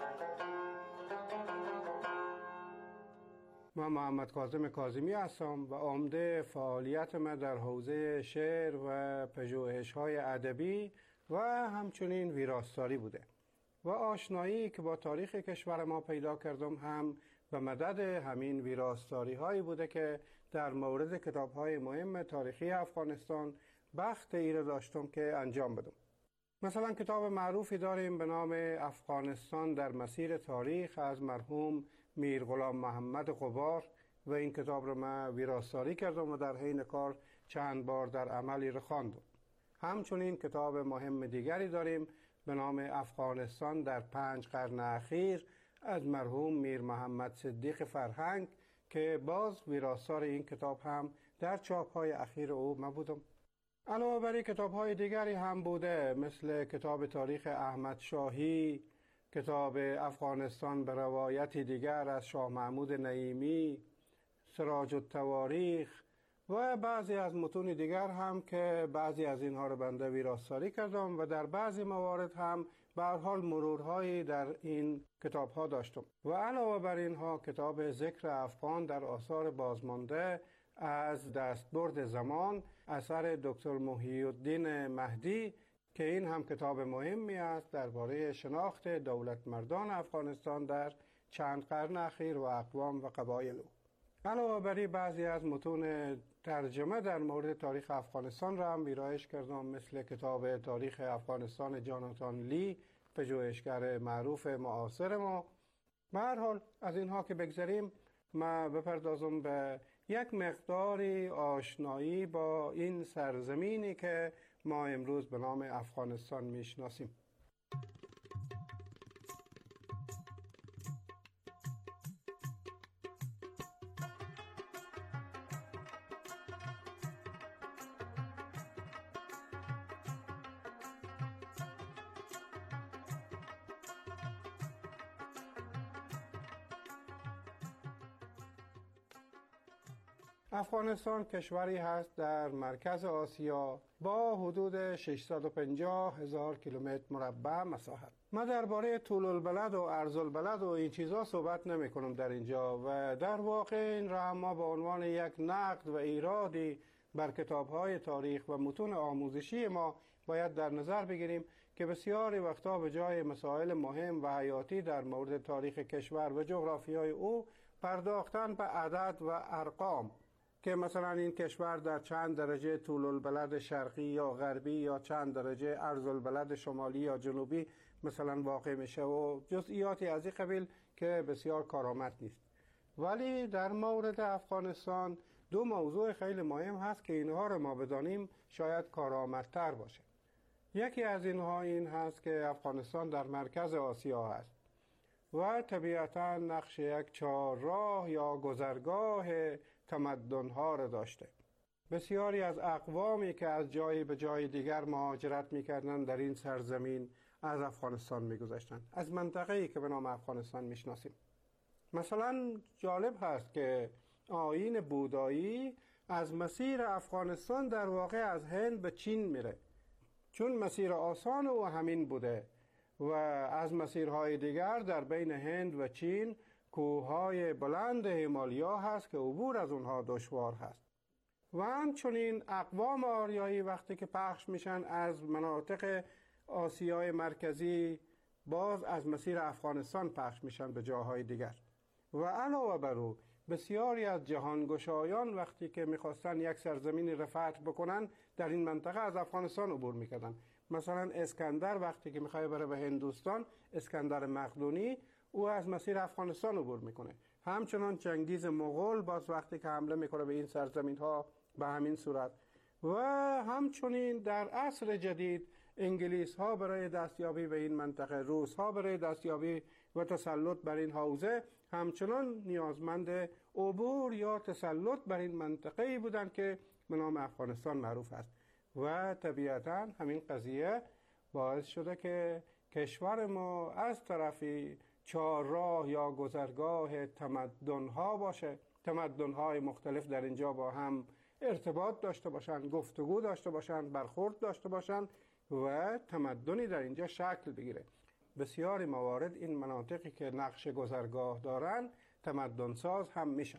من محمد کاظم کاظمی هستم و عمده فعالیت من در حوزه شعر و پژوهش‌های ادبی و همچنین ویراستاری بوده و آشنایی که با تاریخ کشور ما پیدا کردم هم به مدد همین ویراستاری هایی بوده که در مورد کتاب های مهم تاریخی افغانستان بخت ایره داشتم که انجام بدم. مثلا کتاب معروفی داریم به نام افغانستان در مسیر تاریخ از مرحوم میر غلام محمد غبار و این کتاب رو من ویراستاری کردم و در حین کار چند بار در عملی رو خواندم. همچنین کتاب مهم دیگری داریم به نام افغانستان در پنج قرن اخیر از مرحوم میر محمد صدیق فرهنگ که باز ویراستار این کتاب هم در چاپ‌های اخیر او من بودم. علاوه بر کتاب‌های دیگری هم بوده، مثل کتاب تاریخ احمد شاهی، کتاب افغانستان به روایتی دیگر از شاه محمود نعیمی، سراج التواریخ و بعضی از متون دیگر هم که بعضی از اینها رو بنده ویراستاری کردم و در بعضی موارد هم به هر حال مرورهایی در این کتاب‌ها داشتم. و علاوه بر اینها کتاب ذکر افغان در آثار بازمانده از دستبرد زمان اثر دکتر محی الدین مهدی که این هم کتاب مهمی است درباره شناخت دولت مردان افغانستان در چند قرن اخیر و اقوام و قبایل او. علاوه بر بعضی از متون ترجمه در مورد تاریخ افغانستان را هم ویرایش کردم، مثل کتاب تاریخ افغانستان جاناتان لی، پژوهشگر معروف معاصر ما. به هر حال از اینها که بگذریم، ما بپردازم به یک مقداری آشنایی با این سرزمینی که ما امروز به نام افغانستان میشناسیم. افغانستان کشوری هست در مرکز آسیا با حدود ششصد و پنجاه هزار کیلومتر مربع مساحت. ما درباره طول البلد و عرض البلد و این چیزا صحبت نمی کنم در اینجا و در واقع این را ما به عنوان یک نقد و ایرادی بر کتاب‌های تاریخ و متون آموزشی ما باید در نظر بگیریم که بسیاری وقتا به جای مسائل مهم و حیاتی در مورد تاریخ کشور و جغرافیای او پرداختن به عدد و ارقام که مثلا این کشور در چند درجه طول البلد شرقی یا غربی یا چند درجه عرض البلد شمالی یا جنوبی مثلا واقع میشه و جزئیاتی از این قبیل که بسیار کارآمد نیست. ولی در مورد افغانستان دو موضوع خیلی مهم هست که اینها رو ما بدانیم شاید کارآمدتر باشه. یکی از اینها این هست که افغانستان در مرکز آسیا هست و طبیعتا نقش یک چهارراه یا گذرگاه تمدن‌ها را داشته. بسیاری از اقوامی که از جایی به جای دیگر مهاجرت می‌کردند در این سرزمین از افغانستان می‌گذشتند، از منطقه‌ای که به نام افغانستان می‌شناسیم. مثلا جالب هست که آیین بودایی از مسیر افغانستان در واقع از هند به چین میره، چون مسیر آسان او همین بوده و از مسیرهای دیگر در بین هند و چین کوههای بلند هیمالیا هست که عبور از اونها دشوار هست. و همچنین اقوام آریایی وقتی که پخش میشن از مناطق آسیای مرکزی باز از مسیر افغانستان پخش میشن به جاهای دیگر. و علاوه بر او بسیاری از جهانگشایان وقتی که میخواستن یک سرزمینی را فتح بکنن در این منطقه از افغانستان عبور میکردن. مثلا اسکندر وقتی که میخواد بره به هندوستان، اسکندر مقدونی، او از مسیر افغانستان عبور میکنه. همچنان چنگیز مغول باز وقتی که حمله میکنه به این سرزمین ها به همین صورت. و همچنین در عصر جدید انگلیس ها برای دستیابی به این منطقه، روس ها برای دستیابی و تسلط بر این حوزه همچنان نیازمند عبور یا تسلط بر این منطقه‌ای بودند که به نام افغانستان معروف است. و طبیعتا همین قضیه باعث شده که کشور ما از طرفی چهارراه یا گذرگاه تمدن‌ها باشه، تمدن‌های مختلف در اینجا با هم ارتباط داشته باشند، گفتگو داشته باشند، برخورد داشته باشند و تمدنی در اینجا شکل بگیره. بسیاری موارد این مناطقی که نقش گذرگاه دارن تمدن ساز هم میشن.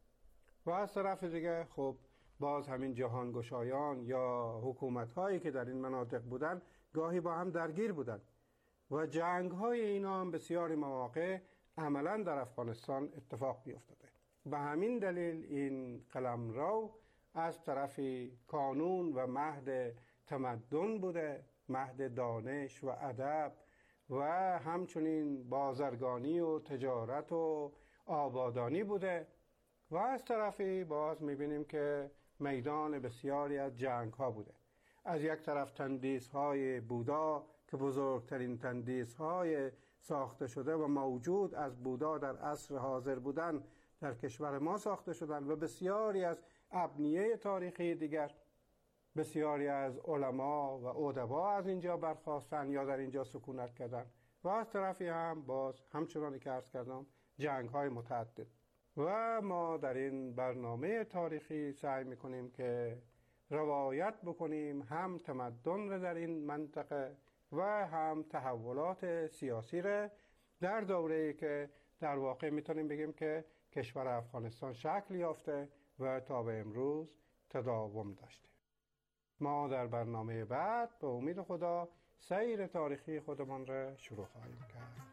و از طرف دیگه خب باز همین جهانگشایان یا حکومت‌هایی که در این مناطق بودن گاهی با هم درگیر بودن و جنگ‌های اینا هم بسیاری مواقع عملاً در افغانستان اتفاق می‌افتاده. به همین دلیل این قلمرو از طرفی کانون و مهد تمدن بوده، مهد دانش و ادب و همچنین بازرگانی و تجارت و آبادانی بوده و از طرفی باز می‌بینیم که میدان بسیاری از جنگ‌ها بوده. از یک طرف تندیس‌های بودا که بزرگترین تندیس‌های ساخته شده و موجود از بودا در عصر حاضر بودن در کشور ما ساخته شدن و بسیاری از ابنیه تاریخی دیگر. بسیاری از علما و ادبا از اینجا برخاستن یا در اینجا سکونت کردن و از طرفی هم باز همچنانی که عرض کردم جنگ های متعدد. و ما در این برنامه تاریخی سعی میکنیم که روایت بکنیم هم تمدن را در این منطقه و هم تحولات سیاسی را در دوره‌ای که در واقع میتونیم بگیم که کشور افغانستان شکل یافته و تا به امروز تداوم داشته. ما در برنامه بعد به امید خدا سیر تاریخی خودمان را شروع خواهیم کرد.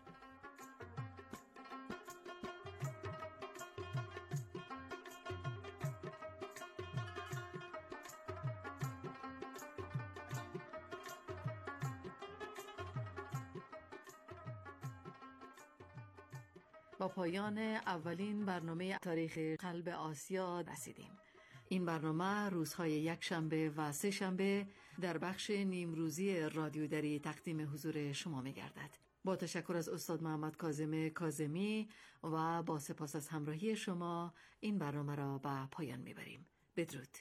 با پایان اولین برنامه تاریخ قلب آسیا رسیدیم. این برنامه روزهای یک شنبه و سه شنبه در بخش نیمروزی رادیو دری تقدیم حضور شما می گردد. با تشکر از استاد محمد کاظم کاظمی و با سپاس از همراهی شما این برنامه را به پایان می بریم. بدرود.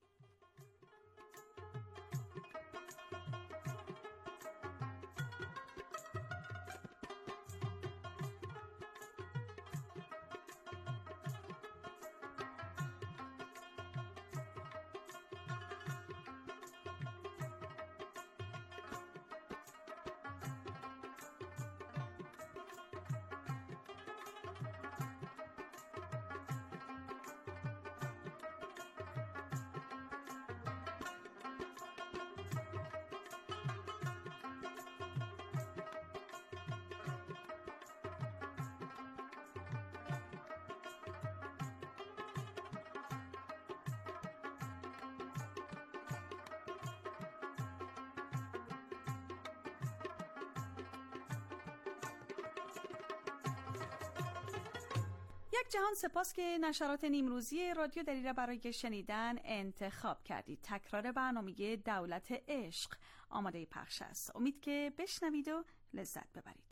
یک جهان سپاس که نشرات نیمروزی رادیو دری را برای شنیدن انتخاب کردید. تکرار برنامه دولت عشق آماده پخش است. امید که بشنوید و لذت ببرید.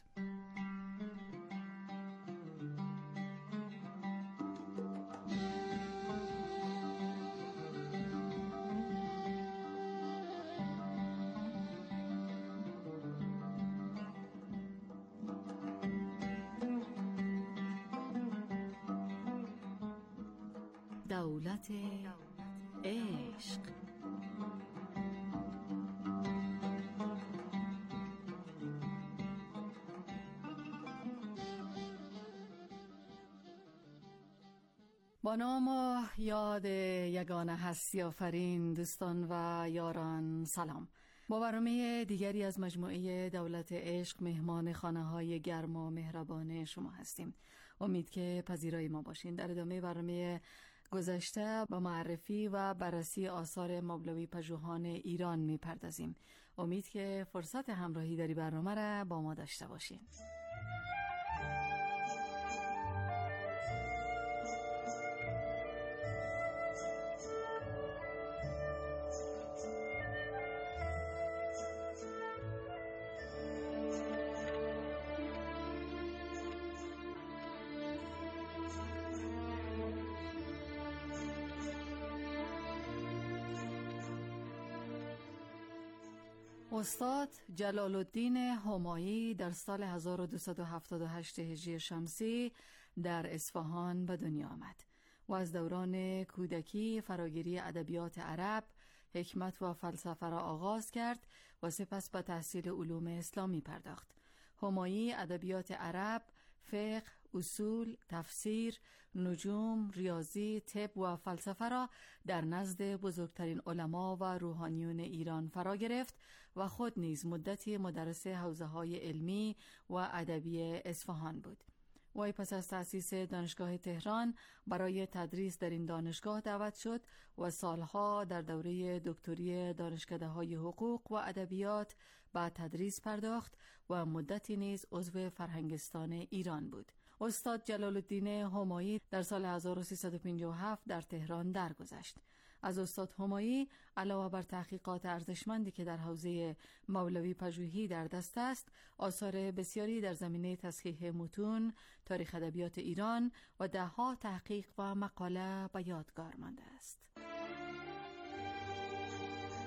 دولت عشق. با نام و یاد یگانه هستی آفرین دوستان و یاران سلام. با برنامه دیگری از مجموعه دولت عشق مهمان خانه های گرم و مهربان شما هستیم. امید که پذیرای ما باشین. در ادامه برنامه گذشته با معرفی و بررسی آثار مولوی پژوهان ایران میپردازیم. امید که فرصت همراهی در این برنامه را با ما داشته باشین. استاد جلال الدین همایی در سال هزار و دویست و هفتاد و هشت هجری شمسی در اصفهان به دنیا آمد و از دوران کودکی فراگیری ادبیات عرب، حکمت و فلسفه را آغاز کرد و سپس به تحصیل علوم اسلامی پرداخت. همایی ادبیات عرب، فقه، اصول، تفسیر، نجوم، ریاضی، طب و فلسفه را در نزد بزرگترین علما و روحانیون ایران فرا گرفت و خود نیز مدتی مدرس حوزه‌های علمی و ادبی اصفهان بود. وی پس از تأسیس دانشگاه تهران برای تدریس در این دانشگاه دعوت شد و سالها در دوره دکتری دانشکده‌های حقوق و ادبیات به تدریس پرداخت و مدتی نیز عضو فرهنگستان ایران بود. استاد جلال الدین همایی در سال هزار و سیصد و پنجاه و هفت در تهران درگذشت. از استاد همایی علاوه بر تحقیقات ارزشمندی که در حوزه مولوی پژوهی در دست است، آثار بسیاری در زمینه تصحیح متون، تاریخ ادبیات ایران و ده‌ها تحقیق و مقاله به یادگار مانده است.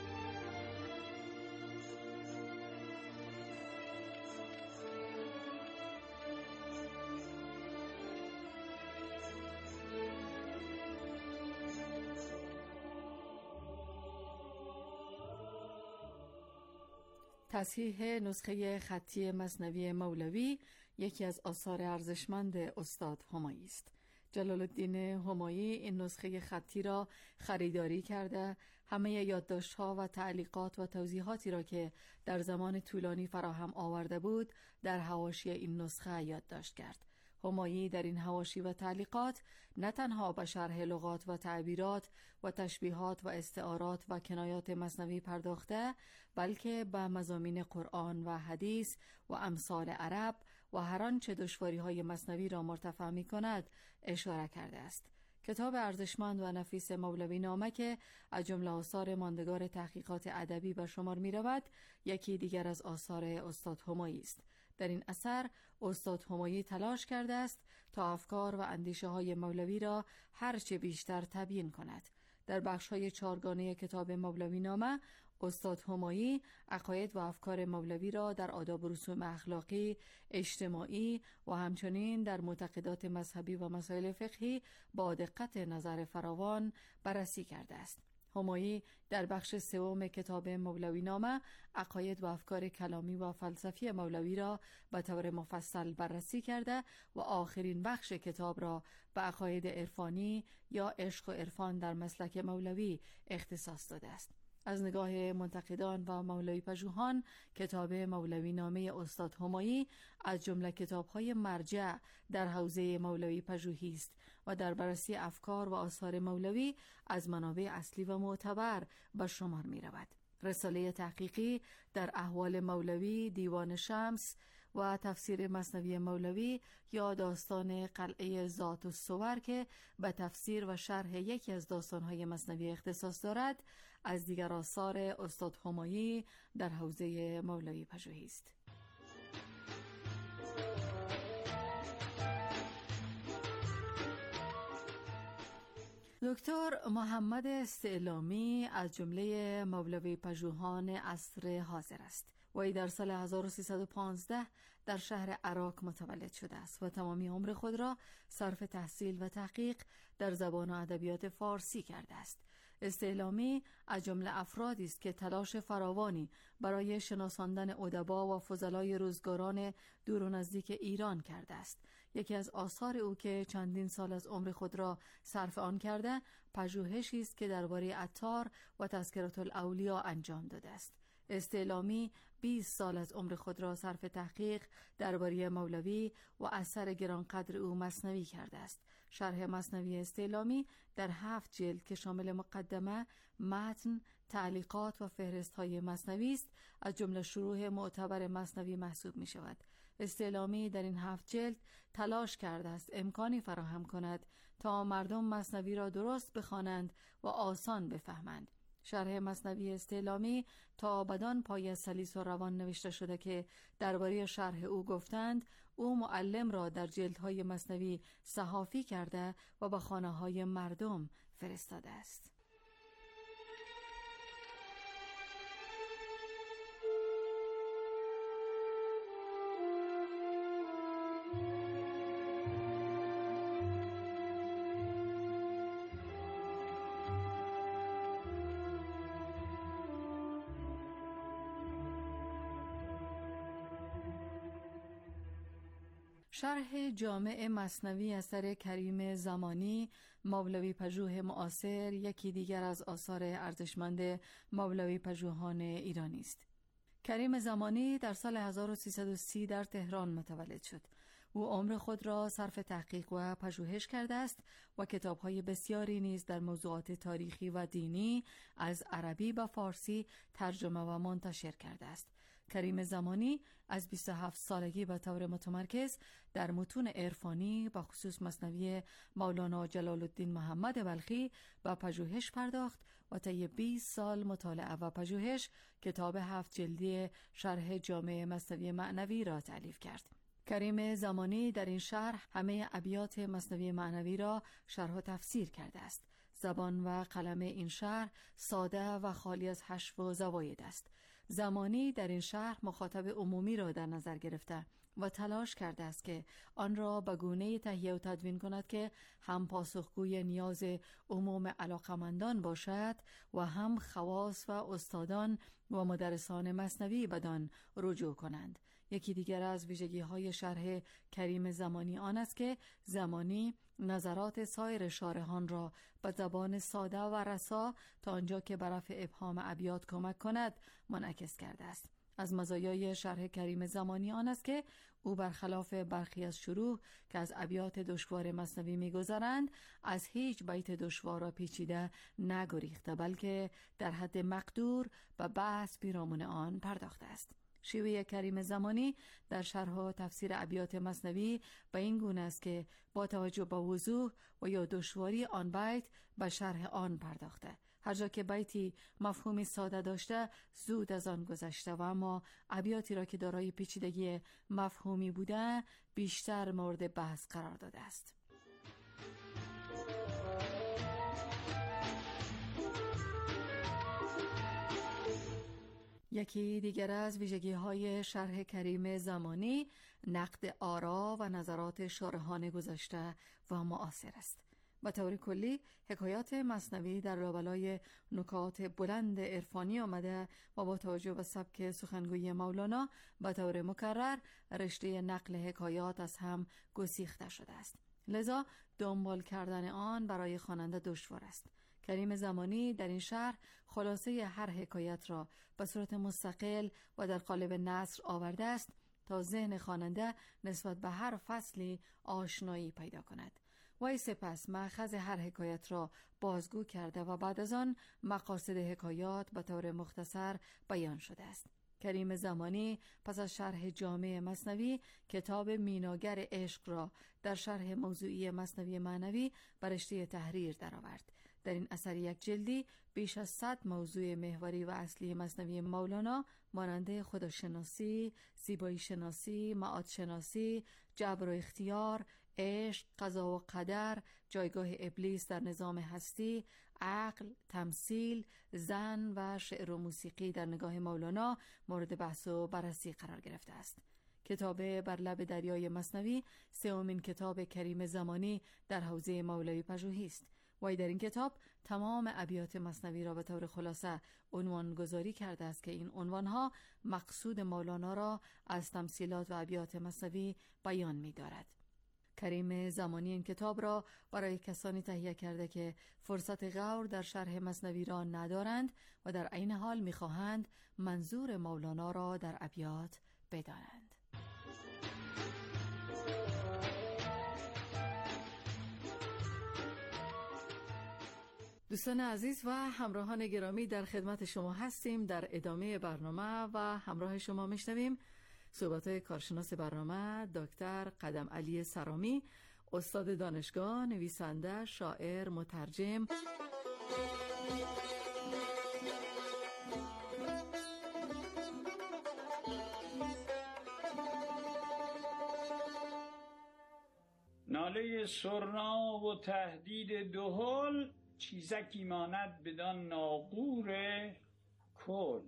تصحیح نسخه خطی مثنوی مولوی یکی از آثار ارزشمند استاد همایی است. جلال الدین همایی این نسخه خطی را خریداری کرده، همه یادداشت‌ها و تعلیقات و توضیحاتی را که در زمان طولانی فراهم آورده بود در حواشی این نسخه یادداشت کرد. همایی در این حواشی و تعلیقات نه تنها به شرح لغات و تعبیرات و تشبیهات و استعارات و کنایات مثنوی پرداخته، بلکه به مضامین قرآن و حدیث و امثال عرب و هر آنچه دشواری‌های مثنوی را مرتفع می‌کند اشاره کرده است. کتاب ارزشمند و نفیس مولوی نامه که از جمله آثار ماندگار تحقیقات ادبی به شمار می‌رود، یکی دیگر از آثار استاد همایی است. در این اثر استاد همایی تلاش کرده است تا افکار و اندیشه های مولوی را هرچه بیشتر تبیین کند. در بخش های چهارگانه کتاب مولوی نامه استاد همایی عقاید و افکار مولوی را در آداب و رسوم اخلاقی، اجتماعی و همچنین در معتقدات مذهبی و مسائل فقهی با دقت نظر فراوان بررسی کرده است. همایی در بخش سوم کتاب مولوی نامه عقاید و افکار کلامی و فلسفی مولوی را به طور مفصل بررسی کرده و آخرین بخش کتاب را به عقاید عرفانی یا عشق و عرفان در مسلک مولوی اختصاص داده است. از نگاه منتقدان و مولوی پژوهان کتاب مولوی نامه استاد همایی از جمله کتاب‌های مرجع در حوزه مولوی پژوهی است و در بررسی افکار و آثار مولوی از منابع اصلی و معتبر به شمار می‌رود. رساله تحقیقی در احوال مولوی، دیوان شمس و تفسیر مثنوی مولوی یا داستان قلعه ذات الصور که به تفسیر و شرح یکی از داستان‌های مثنوی اختصاص دارد، از دیگر آثار استاد همایی در حوزه مولوی پژوهی است. دکتر محمد استعلامی از جمله مولوی پژوهان عصر حاضر است. وی در سال هزار و سیصد و پانزده در شهر عراق متولد شده است و تمامی عمر خود را صرف تحصیل و تحقیق در زبان و ادبیات فارسی کرده است. استعلامی از جمله افرادی است که تلاش فراوانی برای شناساندن ادبا و فضلای روزگاران دور و نزدیک ایران کرده است. یکی از آثار او که چندین سال از عمر خود را صرف آن کرده، پژوهشی است که درباره عطار و تذکرة الاولیا انجام داده است. استعلامی بیست سال از عمر خود را صرف تحقیق درباره مولوی و اثر گرانقدر او مثنوی کرده است. شرح مثنوی استعلامی در هفت جلد که شامل مقدمه، متن، تعلیقات و فهرست‌های مثنوی است، از جمله شروح معتبر مثنوی محسوب می شود. استعلامی در این هفت جلد تلاش کرده است امکانی فراهم کند تا مردم مثنوی را درست بخوانند و آسان بفهمند. شرح مثنوی استعلامی تا بدان پای سلیس و روان نوشته شده که درباره شرح او گفتند او معلم را در جلدهای مثنوی صحافی کرده و به خانه‌های مردم فرستاده است. شرح جامع مثنوی اثر کریم زمانی، مولوی پژوه معاصر، یکی دیگر از آثار ارزشمند مولوی پژوهان ایرانی است. کریم زمانی در سال هزار و سیصد و سی در تهران متولد شد. او عمر خود را صرف تحقیق و پژوهش کرده است و کتاب‌های بسیاری نیز در موضوعات تاریخی و دینی از عربی به فارسی ترجمه و منتشر کرده است. کریم زمانی از بیست و هفت سالگی به طور متمرکز در متون عرفانی به خصوص مثنوی مولانا جلال الدین محمد بلخی به پژوهش پرداخت و طی بیست سال مطالعه و پژوهش کتاب هفت جلدی شرح جامع مثنوی معنوی را تألیف کرد. کریم زمانی در این شرح همه ابیات مثنوی معنوی را شرح و تفسیر کرده است. زبان و قلم این شرح ساده و خالی از حشو و زواید است. زمانی در این شرح مخاطب عمومی را در نظر گرفته و تلاش کرده است که آن را به گونه‌ای تهیه و تدوین کند که هم پاسخگوی نیاز عموم علاقمندان باشد و هم خواص و استادان و مدرسان مثنوی بدان رجوع کنند. یکی دیگر از ویژگی‌های شرح کریم زمانی آن است که زمانی نظرات سایر شارحان را به زبان ساده و رسا تا آنجا که بر رفع ابهام ابیات کمک کند منعکس کرده است. از مزایای شرح کریم زمانی آن است که او برخلاف برخی از شروح که از ابیات دشوار مثنوی می‌گذرند از هیچ بیت دشوار و پیچیده نگریخته، بلکه در حد مقدور به بحث پیرامون آن پرداخته است. شیوه کریم زمانی در شرح و تفسیر ابیات مثنوی به این گونه است که با توجه به وضوح و یا دشواری آن بیت به شرح آن پرداخته. هر جا که بیتی مفهومی ساده داشته زود از آن گذشته و اما ابیاتی را که دارای پیچیدگی مفهومی بوده بیشتر مورد بحث قرار داده است. یکی دیگر از ویژگی‌های شرح کریم زمانی نقد آرا و نظرات شارحان گذشته و معاصر است. به طور کلی حکایات مثنوی در لابلای نکات بلند عرفانی آمده و با توجه به سبک سخنگوی مولانا به طور مکرر رشته نقل حکایات از هم گسیخته شده است. لذا دنبال کردن آن برای خواننده دشوار است. کریم زمانی در این شرح خلاصه هر حکایت را به صورت مستقل و در قالب نثر آورده است تا ذهن خواننده نسبت به هر فصلی آشنایی پیدا کند. وی سپس مأخذ هر حکایت را بازگو کرده و بعد از آن مقاصد حکایات به طور مختصر بیان شده است. کریم زمانی پس از شرح جامع مثنوی کتاب میناگر عشق را در شرح موضوعی مثنوی معنوی بر رشته تحریر درآورد. در این اثر یک جلدی بیش از صد موضوع محوری و اصلی مثنوی مولانا مانند خداشناسی، زیبایی شناسی، معاد شناسی، جبر و اختیار، عشق، قضا و قدر، جایگاه ابلیس در نظام هستی، عقل، تمثیل، زن و شعر و موسیقی در نگاه مولانا مورد بحث و بررسی قرار گرفته است. کتاب بر لب دریای مثنوی سومین کتاب کریم زمانی در حوزه مولوی پژوهی است. وی در این کتاب تمام ابیات مثنوی را به طور خلاصه عنوان گذاری کرده است که این عنوانها مقصود مولانا را از تمثیلات و ابیات مثنوی بیان می دارد. کریم زمانی این کتاب را برای کسانی تهیه کرده که فرصت غور در شرح مثنوی را ندارند و در عین حال می خواهند منظور مولانا را در ابیات بدانند. دوستان عزیز و همراهان گرامی در خدمت شما هستیم. در ادامه برنامه و همراه شما میشنویم صحبت‌های کارشناس برنامه دکتر قدم علی سرامی، استاد دانشگاه، نویسنده، شاعر، مترجم. ناله سرنا و تهدید دهل چیزکی ماند بدان ناقور کل.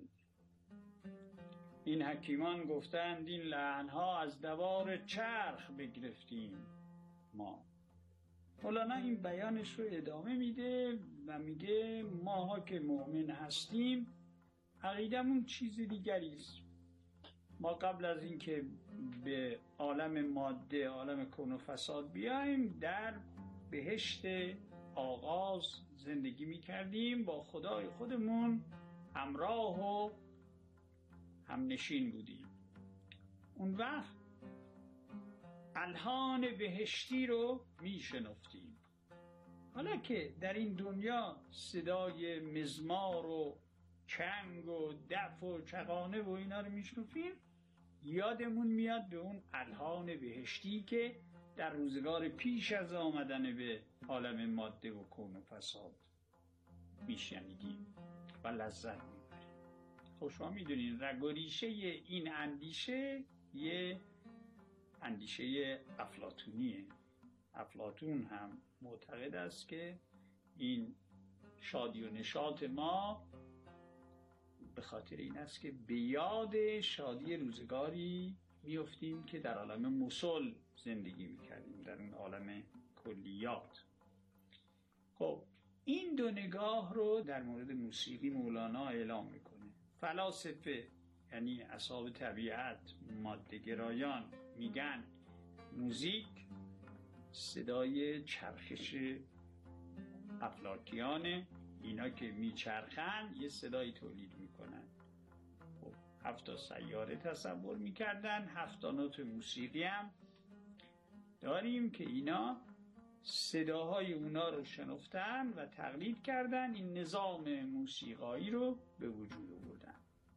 این حکیمان گفتند این لعنها از دوار چرخ بگرفتیم ما. مولانا این بیانش رو ادامه میده و میگه ماها که مؤمن هستیم عقیدمون چیز دیگری است. ما قبل از اینکه به عالم ماده، عالم کون و فساد بیایم، در بهشت آغاز زندگی می کردیم، با خدای خودمون همراه و همنشین بودیم. اون وقت الحان بهشتی رو می شنفتیم. حالا که در این دنیا صدای مزمار و چنگ و دف و چغانه و اینا رو می شنفیم، یادمون میاد به اون الحان بهشتی که در روزگار پیش از آمدن به عالم ماده و کون و فساد میشنیدیم و لذت میبریم. خب شما میدونین رگ و ریشه این اندیشه یه اندیشه افلاطونیه. افلاطون هم معتقد است که این شادی و نشاط ما به خاطر این است که به یاد شادی روزگاری میفتیم که در عالم موصل زندگی میکردیم، در اون عالم کلیات. خب این دو نگاه رو در مورد موسیقی مولانا اعلام میکنه. فلاسفه یعنی اصحاب طبیعت، ماده‌گرایان میگن موزیک صدای چرخش افلاکیانه، اینا که میچرخن یه صدایی تولید میکنن. خب هفتا سیاره تصور میکردن، هفتا نوت موسیقی هم داریم که اینا صداهای اونا رو شنفتن و تقلید کردن، این نظام موسیقایی رو به وجود آوردن.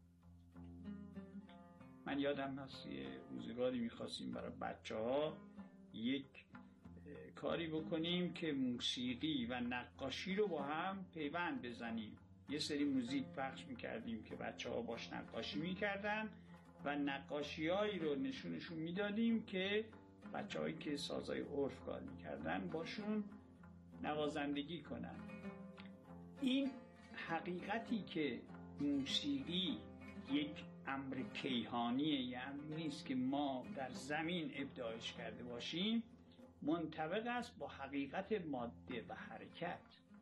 من یادم هست یه روزگاری میخواستیم برای بچه ها یک کاری بکنیم که موسیقی و نقاشی رو با هم پیوند بزنیم. یه سری موزیک پخش میکردیم که بچه ها باش نقاشی میکردن و نقاشی هایی رو نشونشون میدادیم که بچه هایی که سازای عرف کار میکردن باشون نوازندگی کنن. این حقیقتی که موسیقی یک امر کیهانیه، یعنی نیست که ما در زمین ابداعش کرده باشیم، منطبق است با حقیقت ماده و حرکت.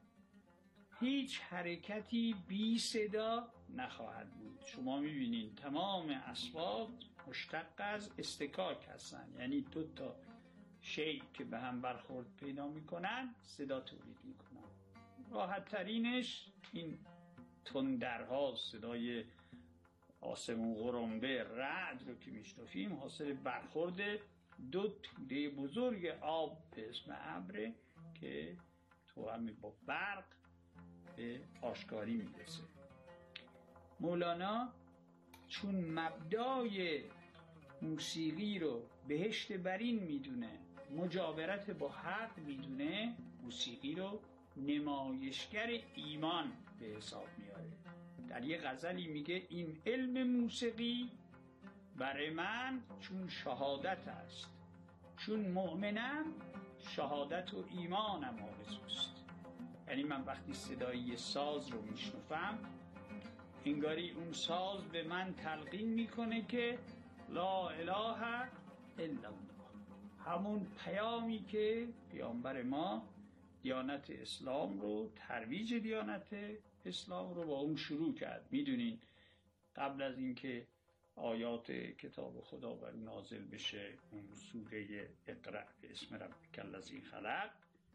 هیچ حرکتی بی صدا نخواهد بود. شما میبینین تمام اصوات مشتق از استکاک هستن، یعنی دو تا شیء که به هم برخورد پیدا میکنن صدا تولید میکنن. راحت ترینش این تندرها، صدای آسمون غرنبه، رعد رو که میشنفیم حاصل برخورد دو توده بزرگ آب به اسم ابر که تو هم با برق به آشکاری میرسه. مولانا چون مبدای موسیقی رو بهشت برین میدونه، مجاورت با حق میدونه، موسیقی رو نمایشگر ایمان به حساب میاره. در یه غزلی میگه این علم موسیقی برای من چون شهادت است، چون مؤمنم شهادت و ایمانم آرزوست. یعنی من وقتی صدای ساز رو میشنفم انگاری اون ساز به من تلقین میکنه که لا اله الا الله، همون پیامی که پیامبر ما دیانت اسلام رو، ترویج دیانت اسلام رو با اون شروع کرد. میدونین قبل از اینکه آیات کتاب خدا بر نازل بشه، اون سوره اقرأ به اسم ربک الذی خلق،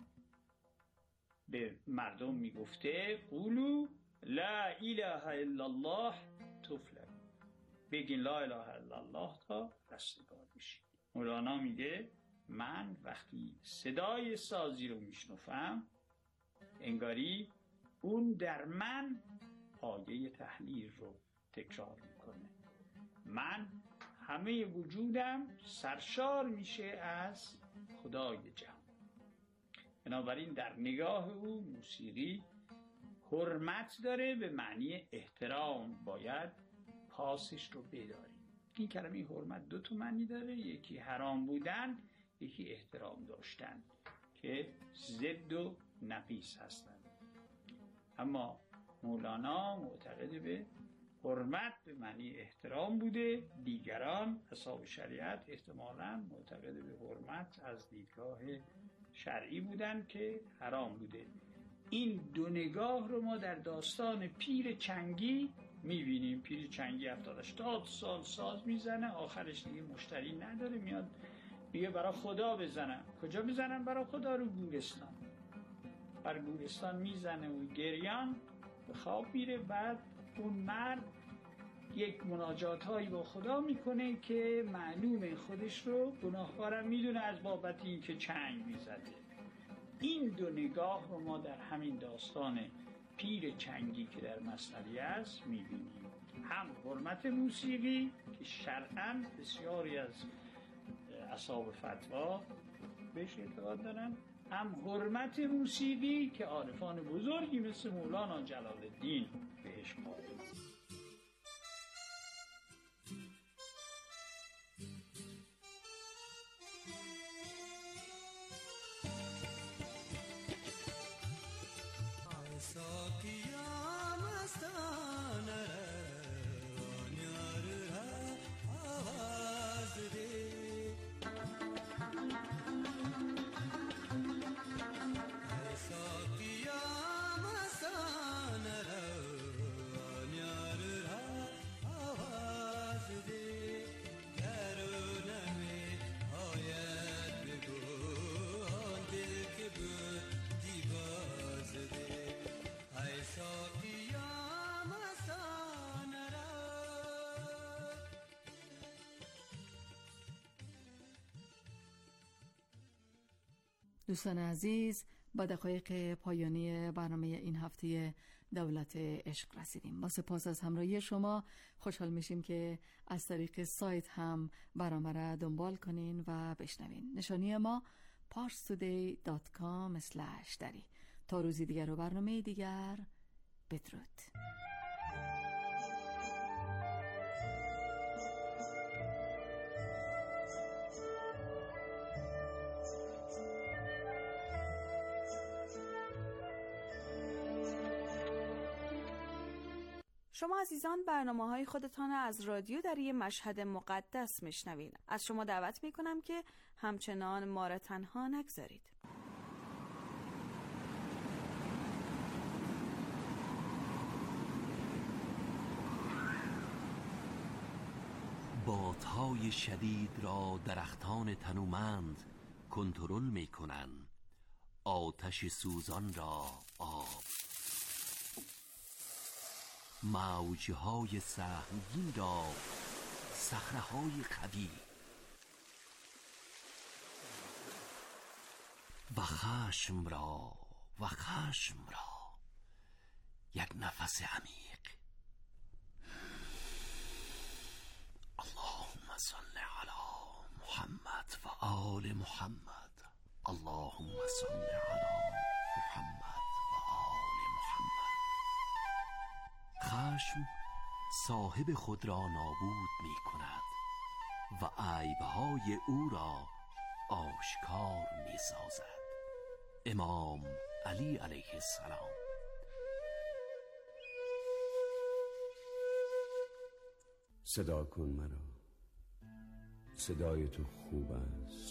به مردم میگفته قولوا لا اله الا الله تفلحوا، بگین لا اله الا الله تا رستگار بشید. مولانا میگه من وقتی صدای سازی رو میشنفم انگاری اون در من آیه تحلیل رو تکرار میکنه. من همه وجودم سرشار میشه از خدای جهان. بنابراین در نگاه او موسیقی حرمت داره به معنی احترام، باید پاسش رو بداریم. این کلمه حرمت دو تا معنی داره، یکی حرام بودن، یکی احترام داشتن که ضد و نقیض هستند. اما مولانا معتقد به حرمت به معنی احترام بوده، دیگران اصحاب شریعت احتمالاً معتقد به حرمت از دیدگاه شرعی بودن که حرام بوده. این دو نگاه رو ما در داستان پیر چنگی میبینیم. پیر چنگی هفتاد هشتاد سال ساز میزنه، آخرش دیگه مشتری نداره، میاد میگه برای خدا بزنم. کجا بزنم برای خدا؟ رو گورستان. بر گورستان میزنه و گریان به خواب میره. بعد اون مرد یک مناجات هایی با خدا میکنه که معلومه خودش رو گناهکارم میدونه از بابت این که چنگ میزده. این دو نگاه رو ما در همین داستان پیر چنگی که در مثنوی است میبینیم. هم حرمت موسیقی که شرعاً بسیاری از اصحاب فتوا بهش اعتقاد دارن، هم حرمت موسیقی که عارفان بزرگی مثل مولانا جلال الدین بهش قائل. آواز دوستان عزیز، با دقایق پایانی برنامه این هفته دولت عشق رسیدیم. با سپاس از همراهی شما خوشحال میشیم که از طریق سایت هم برنامه را دنبال کنین و بشنوین. نشانی ما پارس تودی دات کام اسلش دری. تا روزی دیگر و برنامه دیگر، بدرود. شما عزیزان برنامه‌های خودتان از رادیو دری مشهد مقدس میشنوین. از شما دعوت میکنم که همچنان ما را تنها نگذارید. بادهای شدید را درختان تنومند کنترل میکنند. آتش سوزان را آب، موجهای سهمگین را صخره‌های قوی و خشم را و خشم را یک نفس عمیق. اللهم صل علی محمد و آل محمد. اللهم صل علی محمد. خشم صاحب خود را نابود می کند و عیبهای او را آشکار می سازد. امام علی علیه السلام. صدا کن مرا، صدای تو خوب است.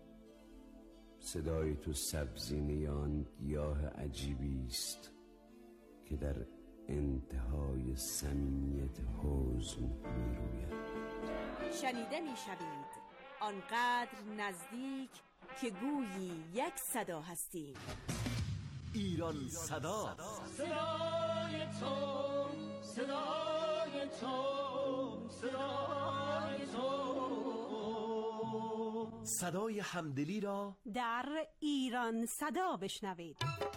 صدای تو سبزینه آن گیاه عجیبی است که در انتهای صمیمیت حزن می روید. شنیده می شوید آنقدر نزدیک که گویی یک صدا هستیم. ایران صدا. صدای تو، صدای تو، صدای تو. صدای همدلی را در ایران صدا بشنوید.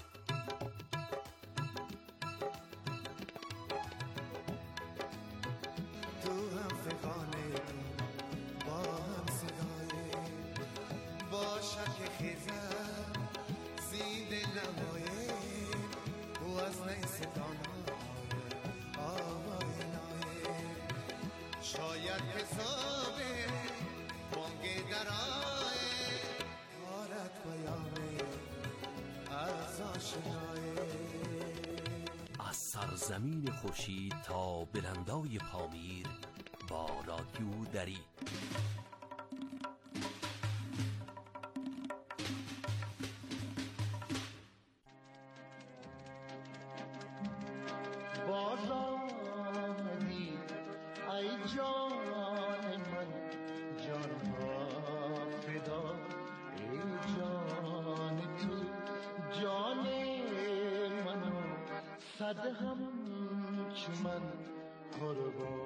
شاید حسابه بانگ درائه حالت بیانه از آشنایه. از سرزمین خورشید تا بلندای پامیر با رادیو دری. صد هم چو من قربان